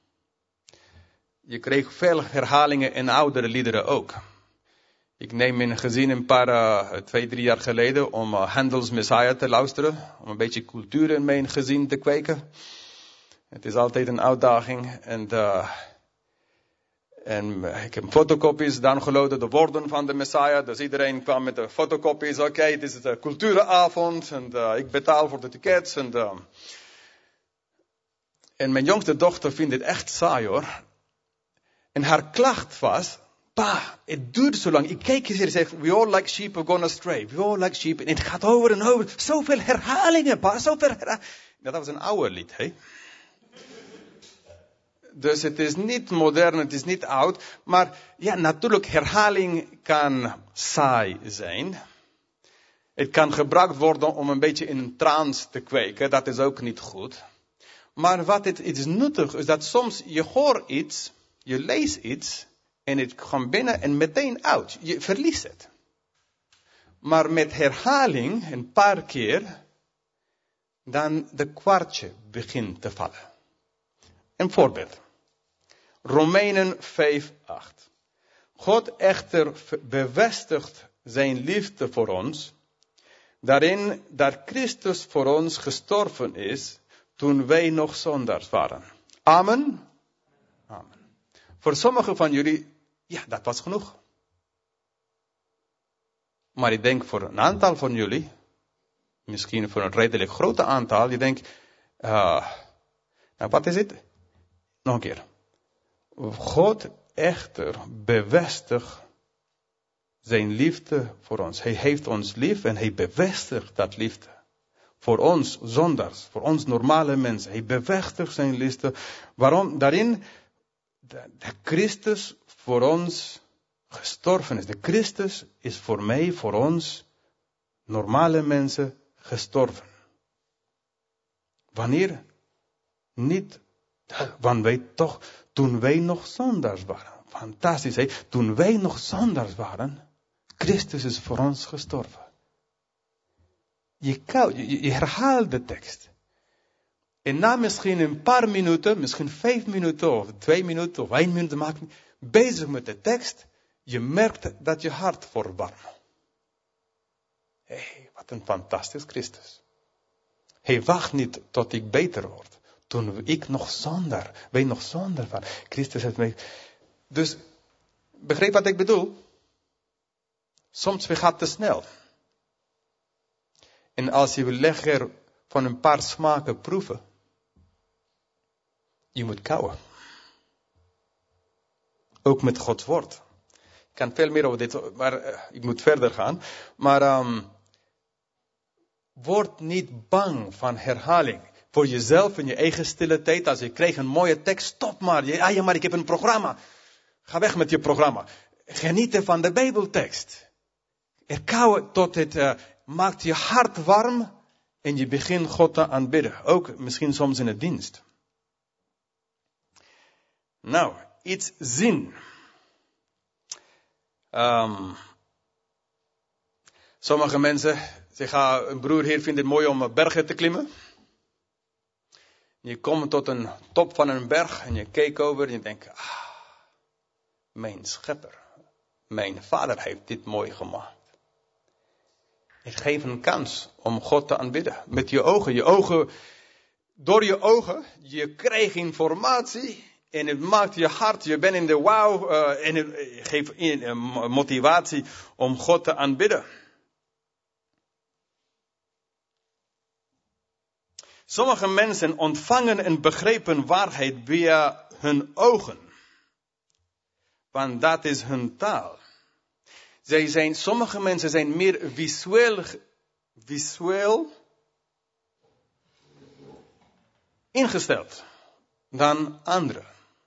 Je kreeg veel herhalingen in oudere liederen ook. Ik neem mijn gezin een 2-3 jaar geleden om Handel's Messiah te luisteren. Om een beetje cultuur in mijn gezin te kweken. Het is altijd een uitdaging. En ik heb fotocopies downgeload, de woorden van de Messiah. Dus iedereen kwam met de fotocopies. Oké, het is de cultuuravond. En ik betaal voor de tickets. En mijn jongste dochter vindt dit echt saai hoor. En haar klacht was, pa, het duurt zo lang. Ik keek eens en zeg, we all like sheep are gone astray. We all like sheep. En het gaat over en over. Zoveel herhalingen, pa, zoveel herhalingen. Dat was een oude lied, hè. Dus het is niet modern, het is niet oud. Maar ja, natuurlijk, herhaling kan saai zijn. Het kan gebruikt worden om een beetje in een trance te kweken. Dat is ook niet goed. Maar wat het is nuttig is dat soms je hoort iets, je leest iets en het komt binnen en meteen uit. Je verliest het. Maar met herhaling, een paar keer, dan de kwartje begint te vallen. Een voorbeeld. Romeinen 5:8. God echter bevestigt zijn liefde voor ons, daarin dat Christus voor ons gestorven is, toen wij nog zondaars waren. Amen. Amen. Voor sommigen van jullie, ja, dat was genoeg. Maar ik denk voor een aantal van jullie, misschien voor een redelijk grote aantal, je denkt, nou wat is het? Nog een keer. God echter bevestigt zijn liefde voor ons. Hij heeft ons lief en hij bevestigt dat liefde. Voor ons zondaars, voor ons normale mensen. Hij bevestigt zijn liefde. Waarom? Daarin de Christus voor ons gestorven is. De Christus is voor mij, voor ons normale mensen gestorven. Wanneer? Niet, want wij toch, toen wij nog zondaars waren. Fantastisch, hè? Toen wij nog zondaars waren, Christus is voor ons gestorven. Je herhaalt de tekst. En na misschien een paar minuten, misschien 5 minuten of 2 minuten of 1 minuut maakt, bezig met de tekst, je merkt dat je hart wordt warm. Hé, wat een fantastisch Christus. Hij wacht niet tot ik beter word. Toen ik nog zondaar, wij nog zondaar waren. Christus heeft mij. Dus, begrijp wat ik bedoel? Soms we gaan te snel. En als je wil lekker van een paar smaken proeven, je moet kauwen. Ook met Gods woord. Ik kan veel meer over dit, maar ik moet verder gaan. Maar word niet bang van herhaling. Voor jezelf in je eigen stille tijd. Als je krijgt een mooie tekst, stop maar. Ja, maar ik heb een programma. Ga weg met je programma. Genieten van de Bijbeltekst. Kauwen tot het maakt je hart warm. En je begint God te aanbidden. Ook misschien soms in het dienst. Nou, iets zien. Sommige mensen, een broer hier vindt het mooi om bergen te klimmen. Je komt tot een top van een berg en je keek over en je denkt, mijn schepper, mijn vader heeft dit mooi gemaakt. Ik geef een kans om God te aanbidden. Met je ogen, door je ogen, je krijgt informatie en het maakt je hart, je bent in de wauw en het geeft motivatie om God te aanbidden. Sommige mensen ontvangen en begrijpen waarheid via hun ogen. Want dat is hun taal. Sommige mensen zijn meer visueel ingesteld dan anderen.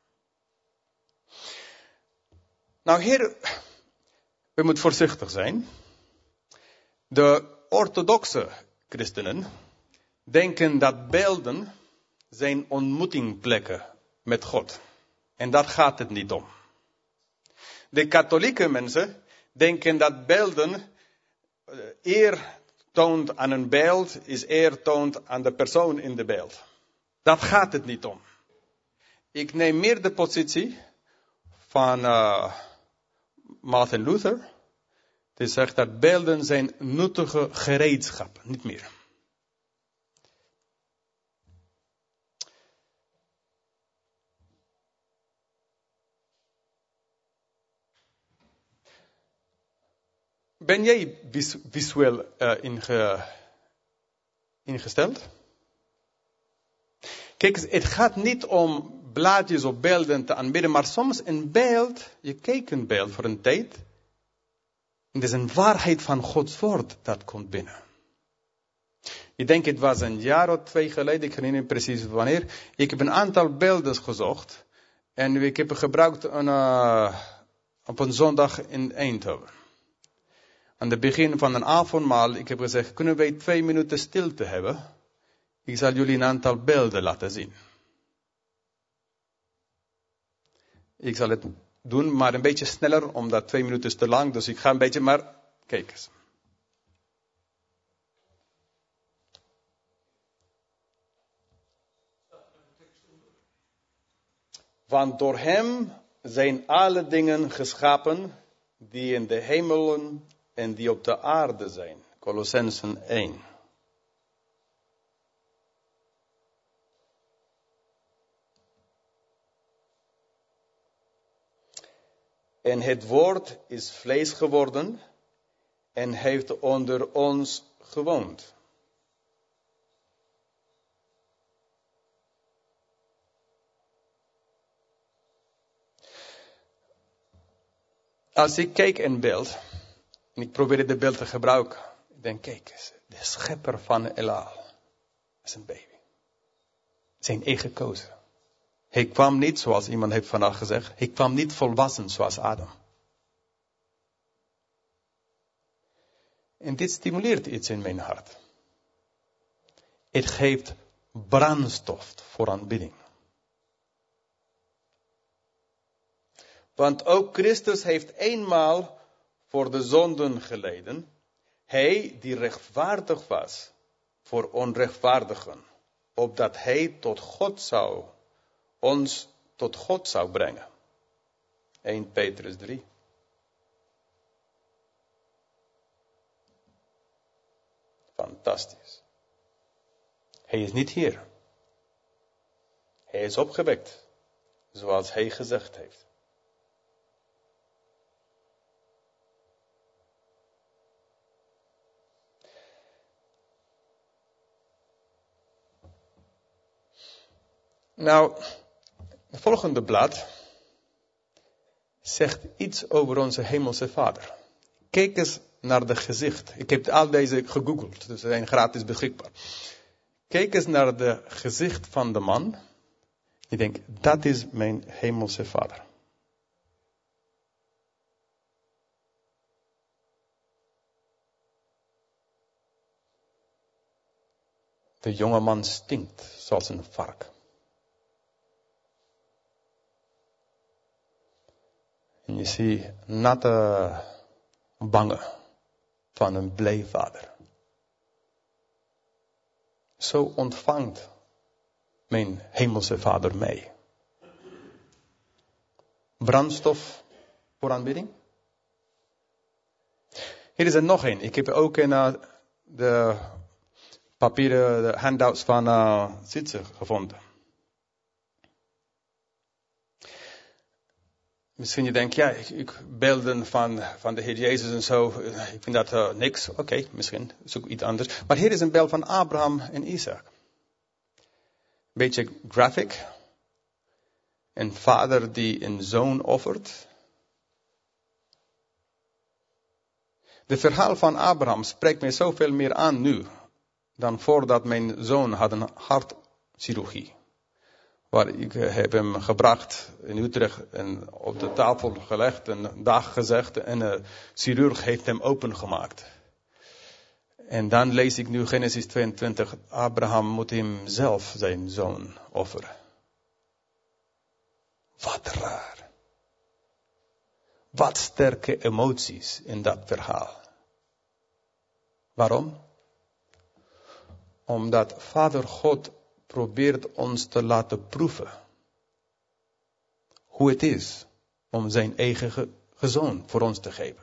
Nou, hier, we moeten voorzichtig zijn. De orthodoxe christenen denken dat beelden zijn ontmoetingplekken met God. En daar gaat het niet om. De katholieke mensen denken dat beelden eer toont aan een beeld, is eer toont aan de persoon in de beeld. Dat gaat het niet om. Ik neem meer de positie van Martin Luther. Die zegt dat beelden zijn nuttige gereedschappen, niet meer. Ben jij visueel ingesteld? Kijk, het gaat niet om blaadjes of beelden te aanbidden, maar soms een beeld, je kijkt een beeld voor een tijd, en het is een waarheid van Gods woord dat komt binnen. Ik denk het was een jaar of 2 geleden, ik herinner me precies wanneer, ik heb een aantal beelden gezocht, en ik heb het gebruikt op een zondag in Eindhoven. Aan het begin van een avondmaal, ik heb gezegd, kunnen wij 2 minuten stilte hebben? Ik zal jullie een aantal beelden laten zien. Ik zal het doen, maar een beetje sneller, omdat 2 minuten is te lang. Dus ik ga een beetje, maar kijk eens. Want door hem zijn alle dingen geschapen die in de hemelen en die op de aarde zijn. Colossenzen 1. En het woord is vlees geworden en heeft onder ons gewoond. Als ik kijk in beeld, en ik probeer dit beeld te gebruiken, ik denk, kijk eens, de schepper van Elal is een baby. Zijn eigen keuze. Hij kwam niet, zoals iemand heeft vandaag gezegd, hij kwam niet volwassen zoals Adam. En dit stimuleert iets in mijn hart. Het geeft brandstof voor aanbidding. Want ook Christus heeft eenmaal voor de zonden geleden. Hij die rechtvaardig was voor onrechtvaardigen. Opdat hij ons tot God zou brengen. 1 Petrus 3. Fantastisch. Hij is niet hier. Hij is opgewekt. Zoals hij gezegd heeft. Nou, het volgende blad zegt iets over onze hemelse Vader. Kijk eens naar de gezicht. Ik heb al deze gegoogeld, dus ze zijn gratis beschikbaar. Kijk eens naar de gezicht van de man. Ik denk, dat is mijn hemelse Vader. De jonge man stinkt zoals een vark. En je ziet natte wangen van een blij vader. Zo ontvangt mijn hemelse Vader mee. Brandstof voor aanbidding. Hier is er nog één. Ik heb ook in de papieren, de handouts van Sietse gevonden. Misschien je denkt, ja, ik beelden van de Heer Jezus en zo, ik vind dat niks. Oké, misschien zoek iets anders. Maar hier is een beeld van Abraham en Isaac. Beetje graphic. Een vader die een zoon offert. De verhaal van Abraham spreekt mij zoveel meer aan nu dan voordat mijn zoon had een hartchirurgie. Waar ik heb hem gebracht in Utrecht en op de tafel gelegd, een dag gezegd en de chirurg heeft hem opengemaakt. En dan lees ik nu Genesis 22, Abraham moet hem zelf zijn zoon offeren. Wat raar. Wat sterke emoties in dat verhaal. Waarom? Omdat Vader God probeert ons te laten proeven hoe het is om zijn eigen zoon voor ons te geven.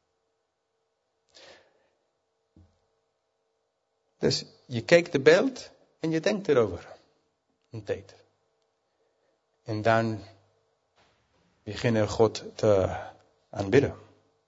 Dus je kijkt de beeld en je denkt erover een tijd. En dan beginnen God te aanbidden.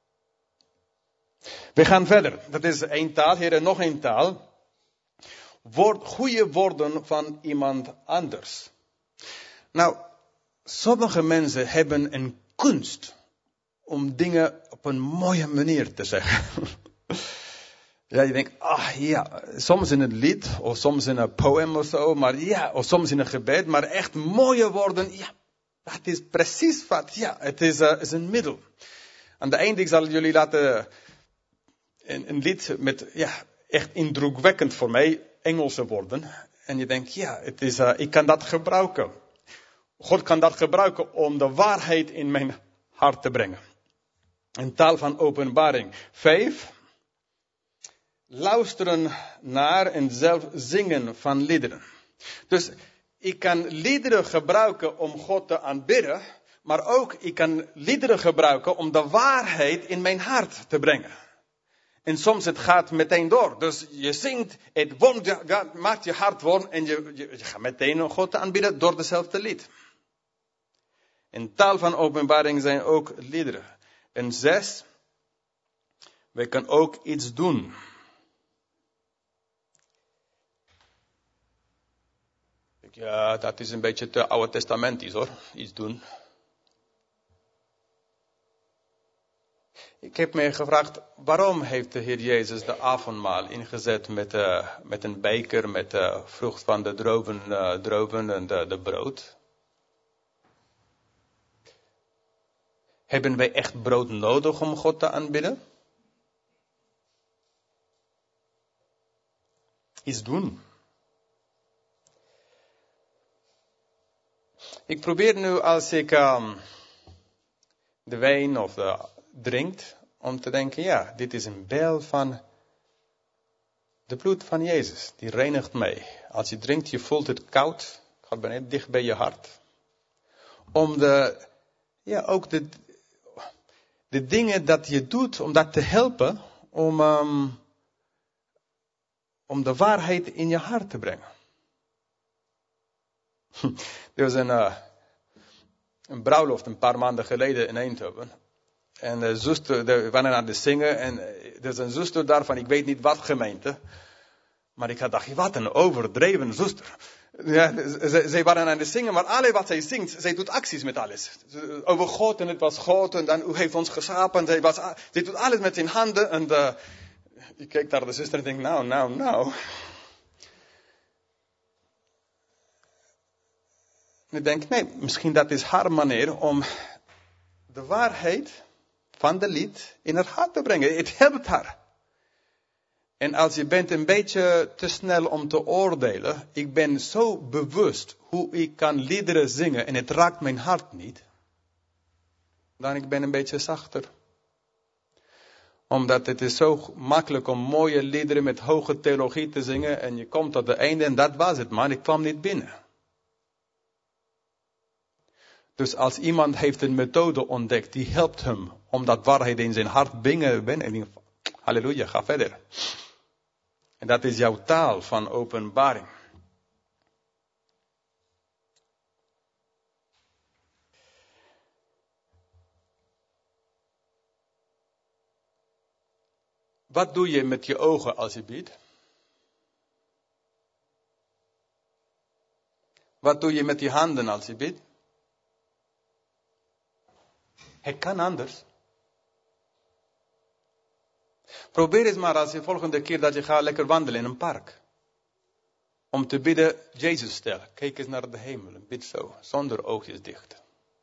We gaan verder. Dat is één taal. Hier nog één taal. Goede woorden van iemand anders. Nou, sommige mensen hebben een kunst om dingen op een mooie manier te zeggen. Ja, je denkt, ja, soms in een lied, of soms in een poem of zo, maar ja, of soms in een gebed, maar echt mooie woorden, ja, dat is precies wat, ja, het is een middel. Aan het einde, ik zal jullie laten een lied met, ja, echt indrukwekkend voor mij, Engelse woorden. En je denkt, ja, het is, ik kan dat gebruiken. God kan dat gebruiken om de waarheid in mijn hart te brengen. Een taal van Openbaring 5. Luisteren naar en zelf zingen van liederen. Dus ik kan liederen gebruiken om God te aanbidden. Maar ook ik kan liederen gebruiken om de waarheid in mijn hart te brengen. En soms het gaat meteen door. Dus je zingt, het maakt je hart warm en je gaat meteen God aanbidden door dezelfde lied. In taal van Openbaring zijn ook liederen. En 6. Wij kunnen ook iets doen. Ja, dat is een beetje te Oude Testamentisch hoor. Iets doen. Ik heb me gevraagd, waarom heeft de Heer Jezus de avondmaal ingezet met een beker, met de vrucht van de druiven en de brood? Hebben wij echt brood nodig om God te aanbidden? Iets doen. Ik probeer nu als ik de wijn of drinkt, om te denken, ja, dit is een beeld van de bloed van Jezus. Die reinigt mij. Als je drinkt, je voelt het koud. Gaat beneden, dicht bij je hart. Om ook de dingen dat je doet, om dat te helpen, om de waarheid in je hart te brengen. Er was een bruiloft een paar maanden geleden in Eindhoven. En de zuster, we waren aan het zingen en er is een zuster daarvan, ik weet niet wat gemeente. Maar ik had gedacht, wat een overdreven zuster. Ja, zij waren aan het zingen, maar alles wat zij zingt, zij doet acties met alles. Over God en het was God en dan, u heeft ons geschapen. Zij doet alles met zijn handen en ik keek naar de zuster en denk, nou. En ik denk, nee, misschien dat is haar manier om de waarheid van de lied in haar hart te brengen. Het helpt haar. En als je bent een beetje te snel om te oordelen. Ik ben zo bewust hoe ik kan liederen zingen en het raakt mijn hart niet. Dan ik ben een beetje zachter. Omdat het is zo makkelijk om mooie liederen met hoge theologie te zingen. En je komt tot het einde en dat was het, maar ik kwam niet binnen. Dus als iemand heeft een methode ontdekt die helpt hem om dat waarheid in zijn hart brengen. En denkt, halleluja, ga verder. En dat is jouw taal van openbaring. Wat doe je met je ogen als je bidt? Wat doe je met je handen als je bidt? Het kan anders. Probeer eens maar als je volgende keer dat je gaat lekker wandelen in een park. Om te bidden, Jezus stel. Kijk eens naar de hemel en bid zo, zonder oogjes dicht.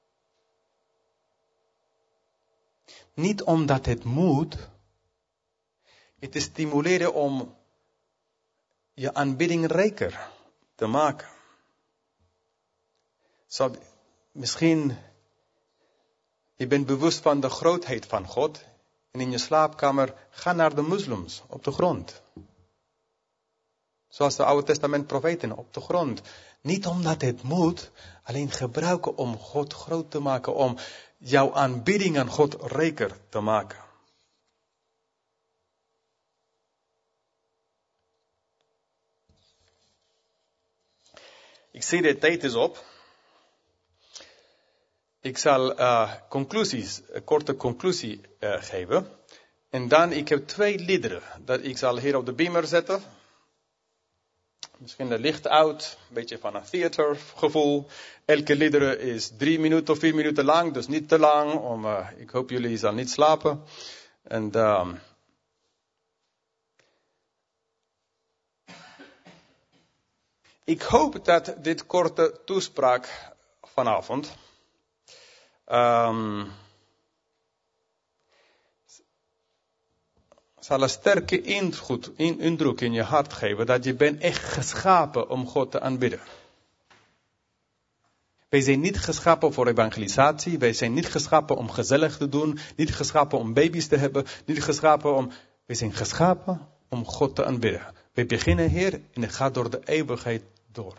Niet omdat het moet. Het is stimuleren om je aanbidding rijker te maken. Zo, misschien je bent bewust van de grootheid van God. En in je slaapkamer ga naar de moslims op de grond. Zoals de Oude Testament profeten op de grond. Niet omdat het moet, alleen gebruiken om God groot te maken. Om jouw aanbidding aan God rijker te maken. Ik zie de tijd is op. Ik zal een korte conclusie geven. En dan, ik heb 2 liederen. Dat ik zal hier op de beamer zetten. Misschien de licht uit. Een beetje van een theatergevoel. Elke liederen is 3 minuten of 4 minuten lang. Dus niet te lang. Ik hoop jullie zal niet slapen. En ik hoop dat dit korte toespraak vanavond zal een sterke indruk in je hart geven dat je bent echt geschapen om God te aanbidden. Wij zijn niet geschapen voor evangelisatie, wij zijn niet geschapen om gezellig te doen, niet geschapen om baby's te hebben, niet geschapen om... Wij zijn geschapen om God te aanbidden. Wij beginnen hier en het gaat door de eeuwigheid door.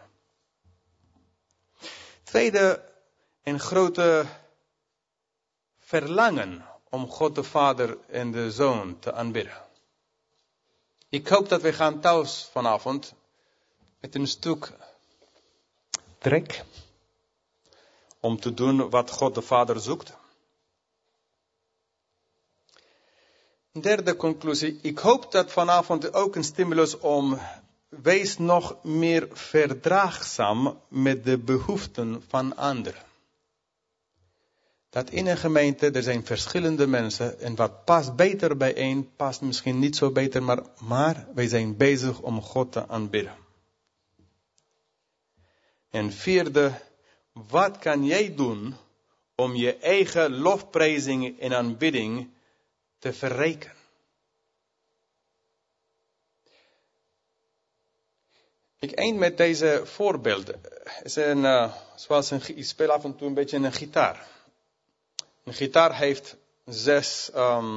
Tweede en grote verlangen om God de Vader en de Zoon te aanbidden. Ik hoop dat we gaan thuis vanavond met een stuk trek om te doen wat God de Vader zoekt. Derde conclusie. Ik hoop dat vanavond ook een stimulus om wees nog meer verdraagzaam met de behoeften van anderen. Dat in een gemeente, er zijn verschillende mensen en wat past beter bij een, past misschien niet zo beter, maar wij zijn bezig om God te aanbidden. En vierde, wat kan jij doen om je eigen lofprijzing en aanbidding te verrijken? Ik eind met deze voorbeelden. Ik speel af en toe een beetje een gitaar. Een gitaar heeft 6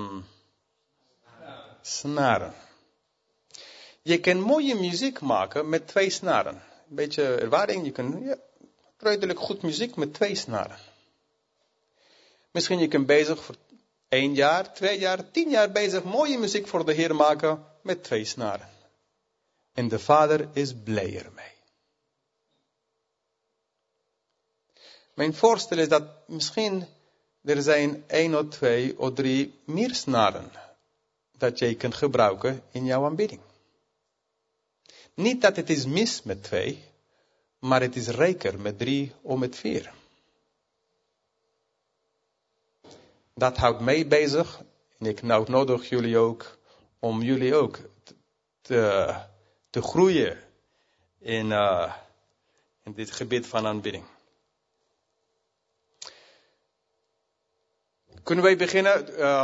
snaren. Je kan mooie muziek maken met 2 snaren. Een beetje ervaring, je kan redelijk goed muziek met 2 snaren. Misschien je kan bezig voor 1 jaar, 2 jaar, 10 jaar bezig mooie muziek voor de Heer maken met 2 snaren. En de Vader is blij ermee. Mijn voorstel is dat misschien er zijn 1 of 2 of 3 meer snaren dat jij kunt gebruiken in jouw aanbidding. Niet dat het is mis met 2, maar het is rijker met 3 of met 4. Dat houdt mij bezig en ik nodig jullie ook om jullie ook te groeien in dit gebied van aanbidding. Kunnen wij beginnen?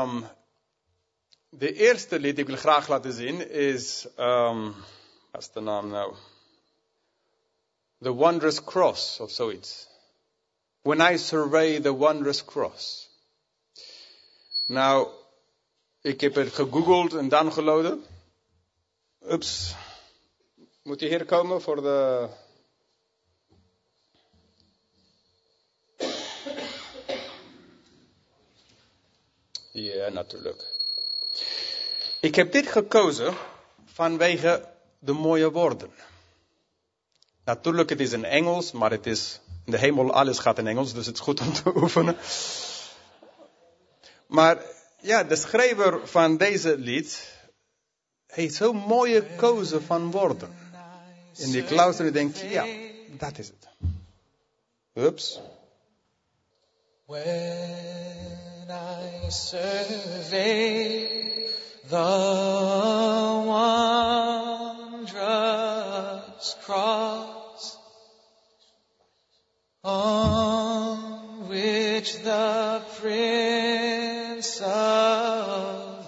De eerste lied die ik wil graag laten zien is, wat is de naam nou? The Wondrous Cross of zoiets. When I Survey the Wondrous Cross. Nou, ik heb het gegoogeld en downgeloaden. Oeps. Moet je hier komen voor de... Ja, natuurlijk. Ik heb dit gekozen vanwege de mooie woorden. Natuurlijk, het is in Engels, maar het is in de hemel, alles gaat in Engels, dus het is goed om te oefenen. Maar ja, de schrijver van deze lied heeft zo'n mooie keuze van woorden. En ik luister en denk, ja, dat is het. Ups. When I survey the wondrous cross on which the Prince of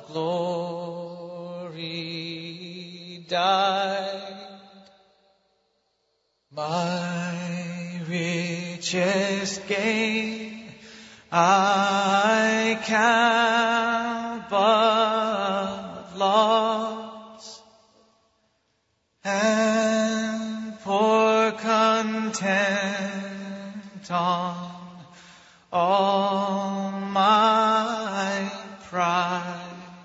Glory died, my richest gain I count but loss, and pour content on all my pride.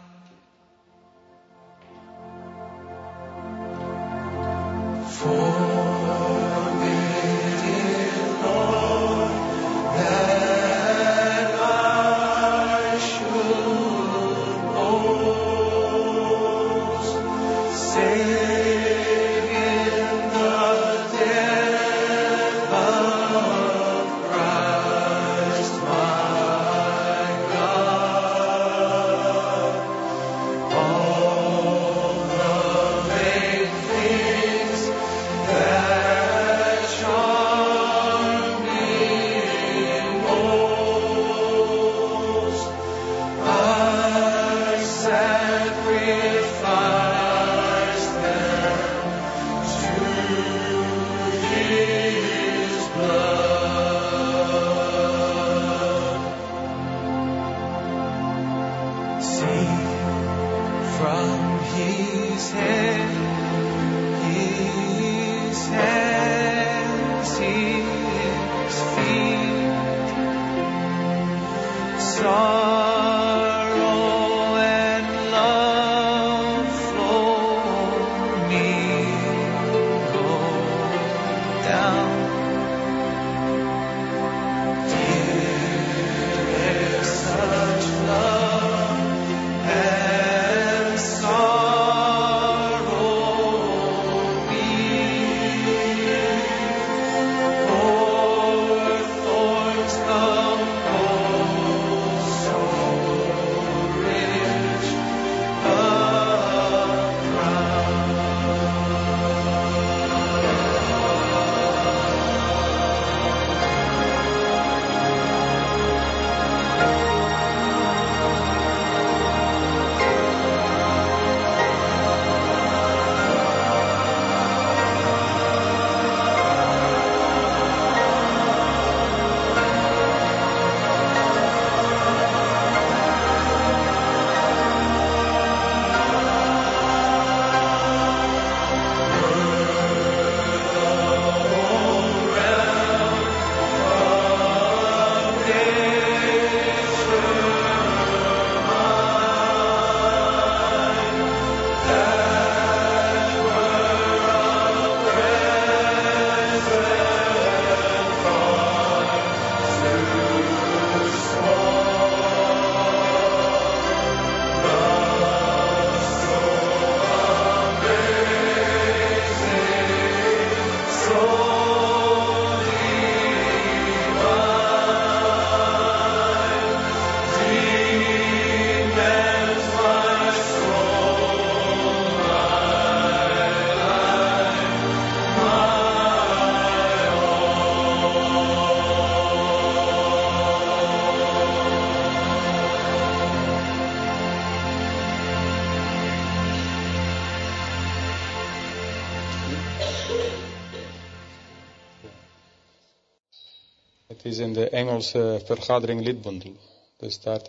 Het is in de Engelse vergadering lidbundel. Er staat...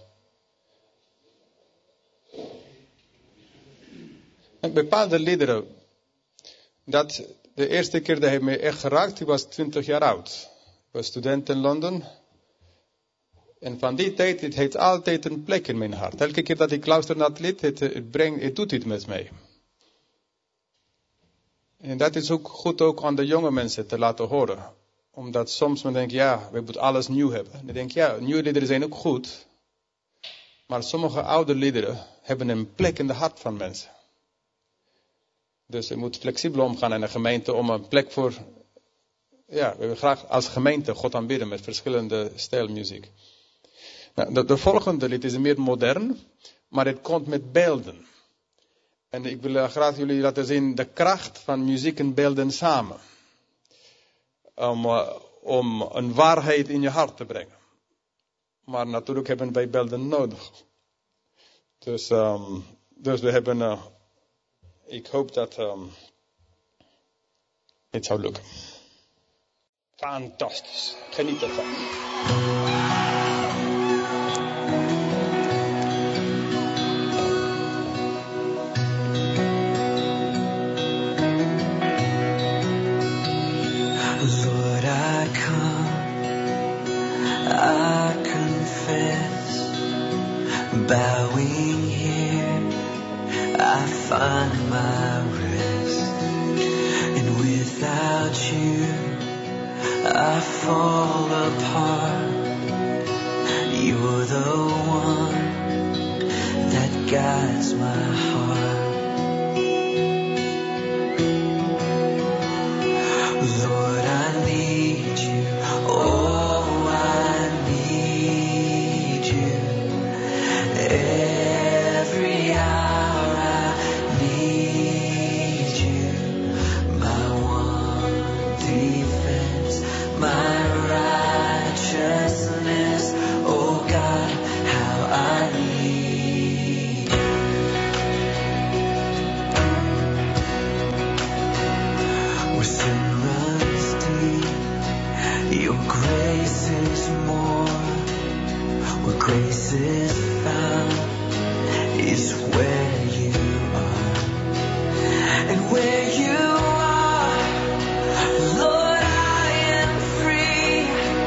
bepaalde liederen. Dat de eerste keer dat hij me echt geraakt, hij was 20 jaar oud. Ik was student in Londen. En van die tijd, het heeft altijd een plek in mijn hart. Elke keer dat ik luister naar het lied, het doet iets met mij. En dat is ook goed ook aan de jonge mensen te laten horen. Omdat soms men denkt, ja, we moeten alles nieuw hebben. En dan denk ik, ja, nieuwe liederen zijn ook goed. Maar sommige oude liederen hebben een plek in de hart van mensen. Dus je moet flexibel omgaan in een gemeente om een plek voor... Ja, we willen graag als gemeente God aanbidden met verschillende stijlmuziek. Nou, de volgende lied is meer modern, maar het komt met beelden. En ik wil graag jullie laten zien de kracht van muziek en beelden samen. Om een waarheid in je hart te brengen. Maar natuurlijk hebben wij beelden nodig. Dus we hebben... ik hoop dat het zou lukken. Fantastisch. Geniet ervan. Lord, I come, I confess, bowing here, I find my rest, and without you, I fall apart. You're the one that guides my heart. Lord, I need you. Oh, I need you. Every hour I need you. My one defense, my righteousness. Oh God, how I need you. Where sin runs deep, your grace is more. Where grace is found is where you are. And where you are, Lord, I am free.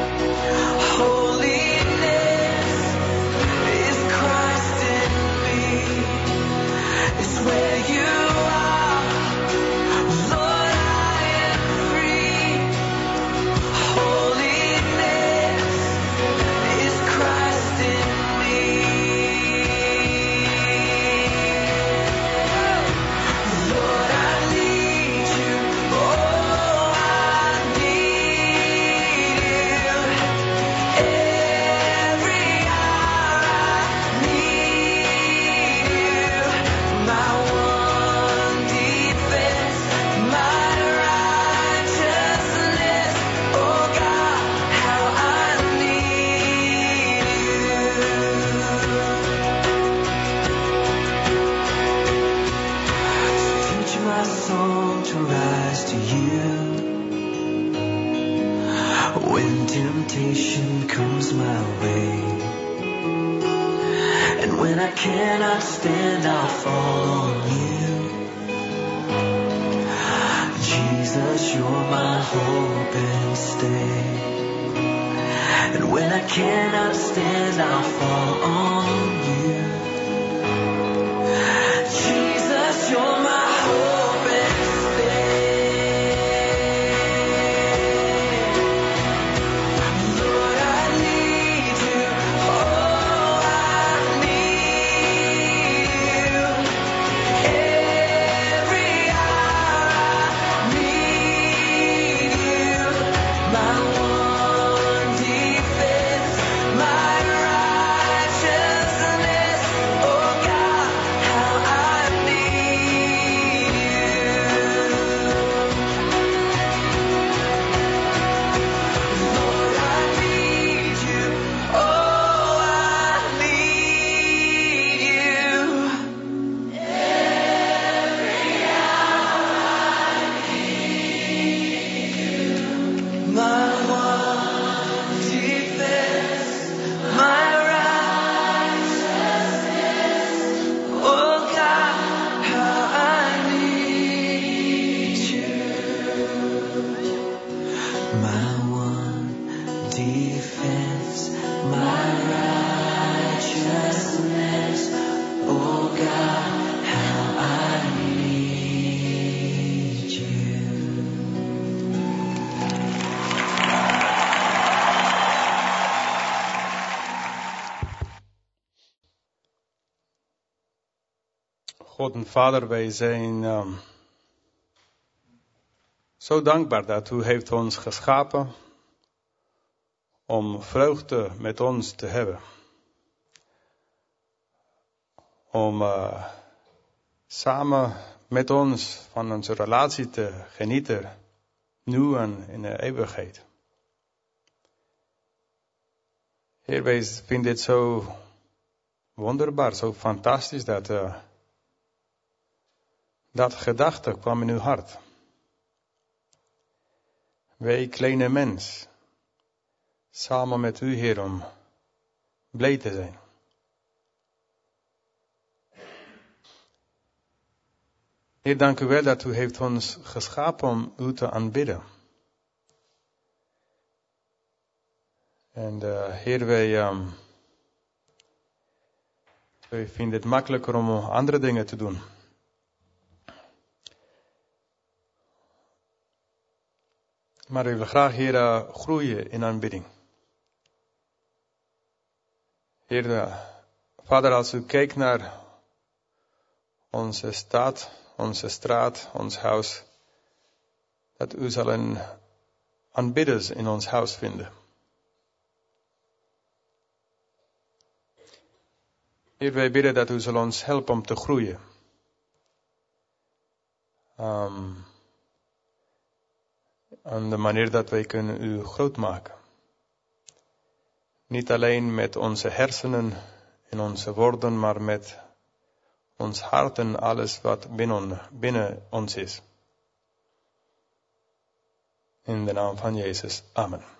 Holiness is Christ in me. It's where you are, Lord, I am free. Holiness is Christ in me. Lord, I need you. Oh, I need you. Every hour I need you. My one defense, my righteousness. Oh God, how I need you. Teach my soul to rise to you. When temptation comes my way, and when I cannot stand, I'll fall on you. Jesus, you're my hope and stay. And when I cannot stand, I'll fall on you. Jesus, you're my hope and stay. Lord, I need you. Oh, I need you. Every hour I need you. My one defense, my righteousness. God en Vader, wij zijn zo dankbaar dat u heeft ons geschapen om vreugde met ons te hebben. Om samen met ons van onze relatie te genieten, nu en in de eeuwigheid. Heer, wij vinden het zo wonderbaar, zo fantastisch dat gedachte kwam in uw hart. Wij kleine mens, samen met u, Heer, om blij te zijn. Heer, dank u wel dat u heeft ons geschapen om u te aanbidden. En Heer, wij vinden het makkelijker om andere dingen te doen. Maar we willen graag, Heer, groeien in aanbidding. Heer, Vader, als u kijkt naar onze stad, onze straat, ons huis, dat u zal een aanbidders in ons huis vinden. Heer, wij bidden dat u zal ons helpen om te groeien. Aan de manier dat wij kunnen u groot maken. Niet alleen met onze hersenen en onze woorden, maar met ons hart en alles wat binnen ons is. In de naam van Jezus. Amen.